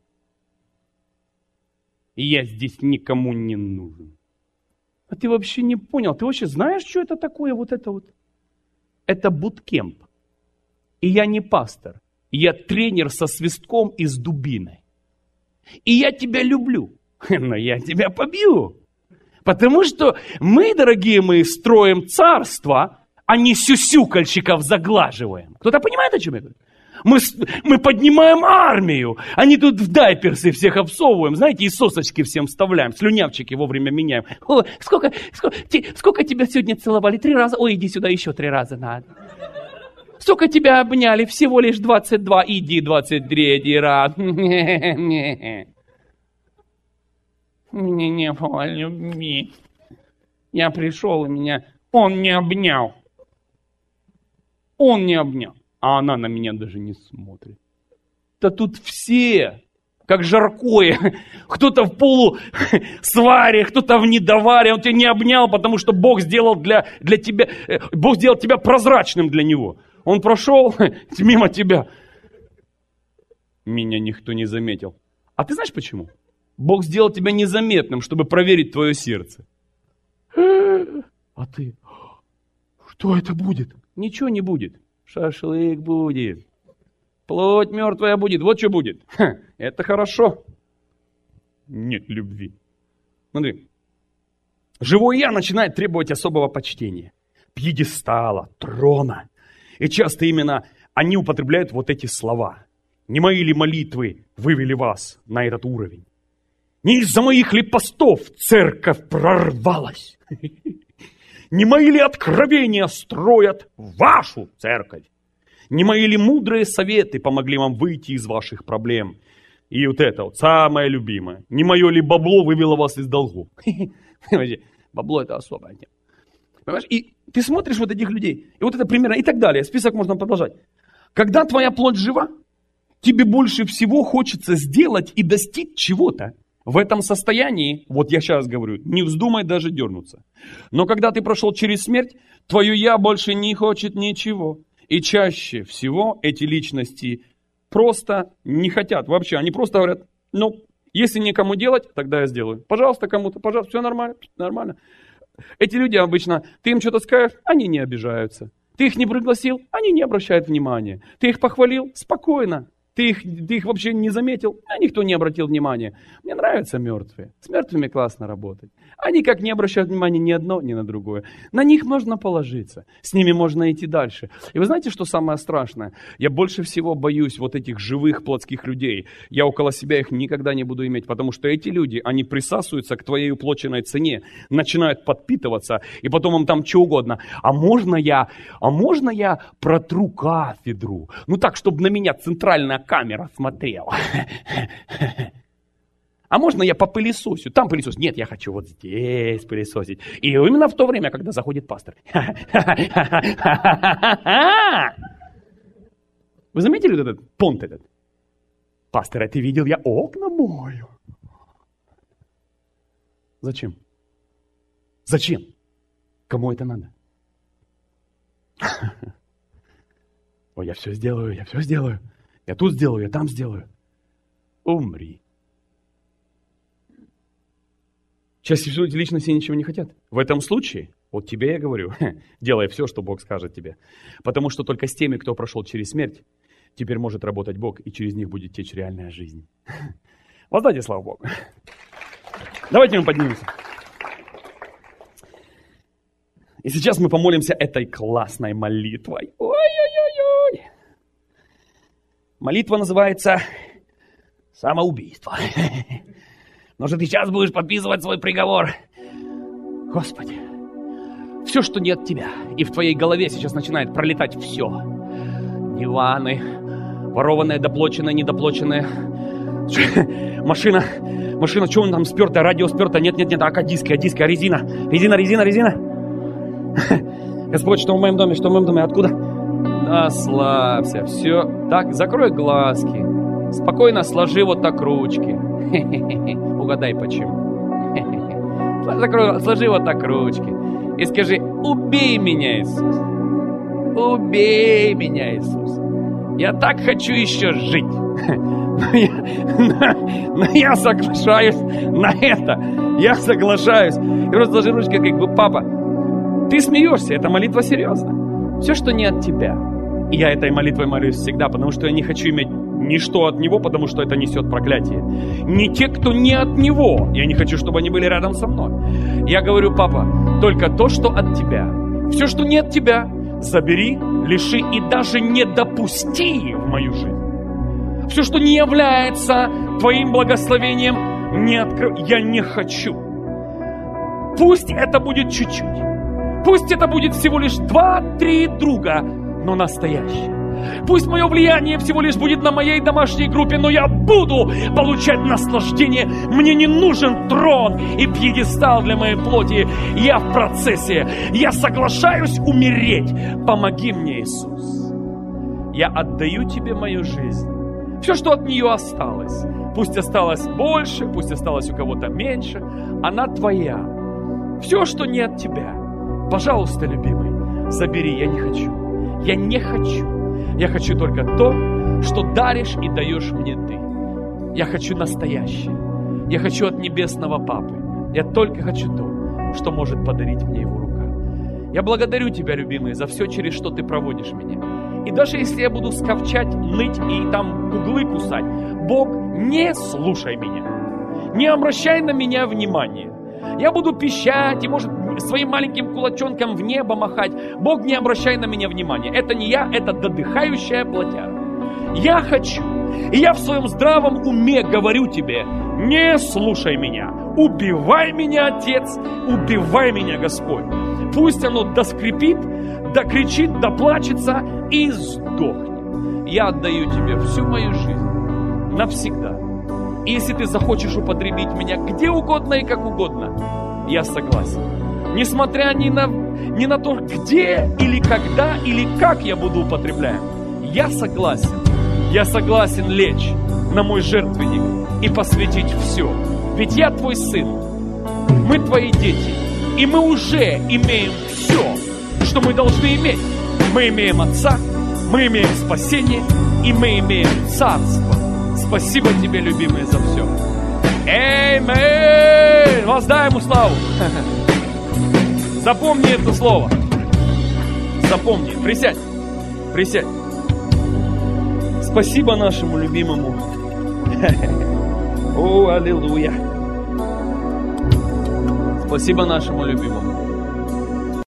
И я здесь никому не нужен. А ты вообще не понял? Ты вообще знаешь, что это такое вот это вот? Это буткемп. И я не пастор. Я тренер со свистком и с дубиной. И я тебя люблю. Но я тебя побью. Потому что мы, дорогие мои, строим царство, а не сюсюкальщиков заглаживаем. Кто-то понимает, о чем я говорю? Мы, мы поднимаем армию, а не тут в дайперсы всех обсовываем, знаете, и сосочки всем вставляем, слюнявчики вовремя меняем. О, сколько, сколько, сколько тебя сегодня целовали? Три раза? Ой, иди сюда, еще три раза надо. Сколько тебя обняли? Всего лишь двадцать два. Иди двадцать третий раз. Мне не было любви. Я пришел, и меня он не обнял. Он не обнял. А она на меня даже не смотрит. Да тут все, как жаркое. Кто-то в полусваре, кто-то в недоваре. Он тебя не обнял, потому что Бог сделал для, для тебя, Бог сделал тебя прозрачным для него. Он прошел мимо тебя. Меня никто не заметил. А ты знаешь почему? Бог сделал тебя незаметным, чтобы проверить твое сердце. А ты, что это будет? Ничего не будет. Шашлык будет. Плоть мертвая будет. Вот что будет. Ха, это хорошо. Нет любви. Смотри. Живой я начинает требовать особого почтения. Пьедестала, трона. И часто именно они употребляют вот эти слова. Не мои ли молитвы вывели вас на этот уровень? Не из-за моих ли постов церковь прорвалась? Не мои ли откровения строят вашу церковь? Не мои ли мудрые советы помогли вам выйти из ваших проблем? И вот это вот, самое любимое. Не мое ли бабло вывело вас из долгов? Бабло это особая тема. Понимаешь? И ты смотришь вот этих людей, и вот это примерно, и так далее. Список можно продолжать. Когда твоя плоть жива, тебе больше всего хочется сделать и достичь чего-то. В этом состоянии, вот я сейчас говорю, не вздумай даже дернуться. Но когда ты прошел через смерть, твое «я» больше не хочет ничего. И чаще всего эти личности просто не хотят вообще. Они просто говорят, ну, если некому делать, тогда я сделаю. Пожалуйста, кому-то, пожалуйста, все нормально, нормально. Эти люди обычно, ты им что-то скажешь, они не обижаются. Ты их не пригласил, они не обращают внимания. Ты их похвалил, спокойно. Ты их, ты их вообще не заметил, а никто не обратил внимания. Мне нравятся мертвые. С мертвыми классно работать. Они как не обращают внимания ни одно, ни на другое. На них можно положиться. С ними можно идти дальше. И вы знаете, что самое страшное? Я больше всего боюсь вот этих живых плотских людей. Я около себя их никогда не буду иметь, потому что эти люди, они присасываются к твоей уплоченной цене, начинают подпитываться, и потом им там что угодно. А можно я, а можно я протру кафедру? Ну так, чтобы на меня центральная камера смотрела. А можно я попылесосю? Там пылесос. Нет, я хочу вот здесь пылесосить. И именно в то время, когда заходит пастор. Вы заметили вот этот понт этот? Пастор, а ты видел, я окна мою. Зачем? Зачем? Кому это надо? Ой, я все сделаю, я все сделаю. Я тут сделаю, я там сделаю. Умри. Чаще всего эти личности ничего не хотят. В этом случае, вот тебе я говорю, делай все, что Бог скажет тебе. Потому что только с теми, кто прошел через смерть, теперь может работать Бог, и через них будет течь реальная жизнь. Воздайте славу Богу. Давайте мы поднимемся. И сейчас мы помолимся этой классной молитвой. Ой-ой-ой-ой. Молитва называется «Самоубийство». Может, ты сейчас будешь подписывать свой приговор. Господи, все, что не от тебя, и в твоей голове сейчас начинает пролетать все. Диваны, ворованное, доплоченное, недоплоченное. Машина, машина, что он там спертая, радио спертое, нет-нет-нет, ака диски, а диски, а резина, резина, резина, резина. Господь, что в моем доме, что в моем доме, откуда? Расслабься, все. Так, закрой глазки. Спокойно сложи вот так ручки. Угадай почему. Закрой, сложи вот так ручки. и скажи: убей меня, Иисус. Убей меня, Иисус. Я так хочу еще жить. Но я, но, но я соглашаюсь на это. Я соглашаюсь. И просто сложи ручкой, как бы: папа, ты смеешься, эта молитва серьезна. Все, что не от тебя. И я этой молитвой молюсь всегда, потому что я не хочу иметь ничто от Него, потому что это несет проклятие. Не те, кто не от Него. Я не хочу, чтобы они были рядом со мной. Я говорю: папа, только то, что от тебя. Все, что не от тебя, забери, лиши и даже не допусти в мою жизнь. Все, что не является твоим благословением, не открой. Я не хочу. Пусть это будет чуть-чуть. Пусть это будет всего лишь два-три друга, но настоящие. Пусть мое влияние всего лишь будет на моей домашней группе, но я буду получать наслаждение. Мне не нужен трон и пьедестал для моей плоти. Я в процессе. Я соглашаюсь умереть. Помоги мне, Иисус. Я отдаю Тебе мою жизнь. Все, что от нее осталось. Пусть осталось больше, пусть осталось у кого-то меньше. Она Твоя. Все, что не от Тебя. Пожалуйста, любимый, забери. Я не хочу. Я не хочу. Я хочу только то, что даришь и даешь мне Ты. Я хочу настоящее. Я хочу от небесного Папы. Я только хочу то, что может подарить мне Его рука. Я благодарю Тебя, любимый, за все, через что Ты проводишь меня. И даже если я буду сковчать, ныть и там углы кусать, Бог, не слушай меня. Не обращай на меня внимания. Я буду пищать и, может, своим маленьким кулачонком в небо махать. Бог, не обращай на меня внимания. Это не я, это додыхающая плотяра. Я хочу. И я в своем здравом уме говорю Тебе: не слушай меня. Убивай меня, Отец. Убивай меня, Господь. Пусть оно доскрипит, докричит, доплачется и сдохнет. Я отдаю Тебе всю мою жизнь. Навсегда. И если Ты захочешь употребить меня где угодно и как угодно, я согласен. Несмотря ни на, ни на то, где или когда или как я буду употребляем, я согласен. Я согласен лечь на мой жертвенник и посвятить все. Ведь я Твой сын, мы Твои дети, и мы уже имеем все, что мы должны иметь. Мы имеем Отца, мы имеем спасение, и мы имеем Царство. Спасибо Тебе, любимый, за все. Аминь! Воздай Ему славу. Запомни это слово. Запомни. Присядь. Присядь. Спасибо нашему любимому. О, аллилуйя. Спасибо нашему любимому.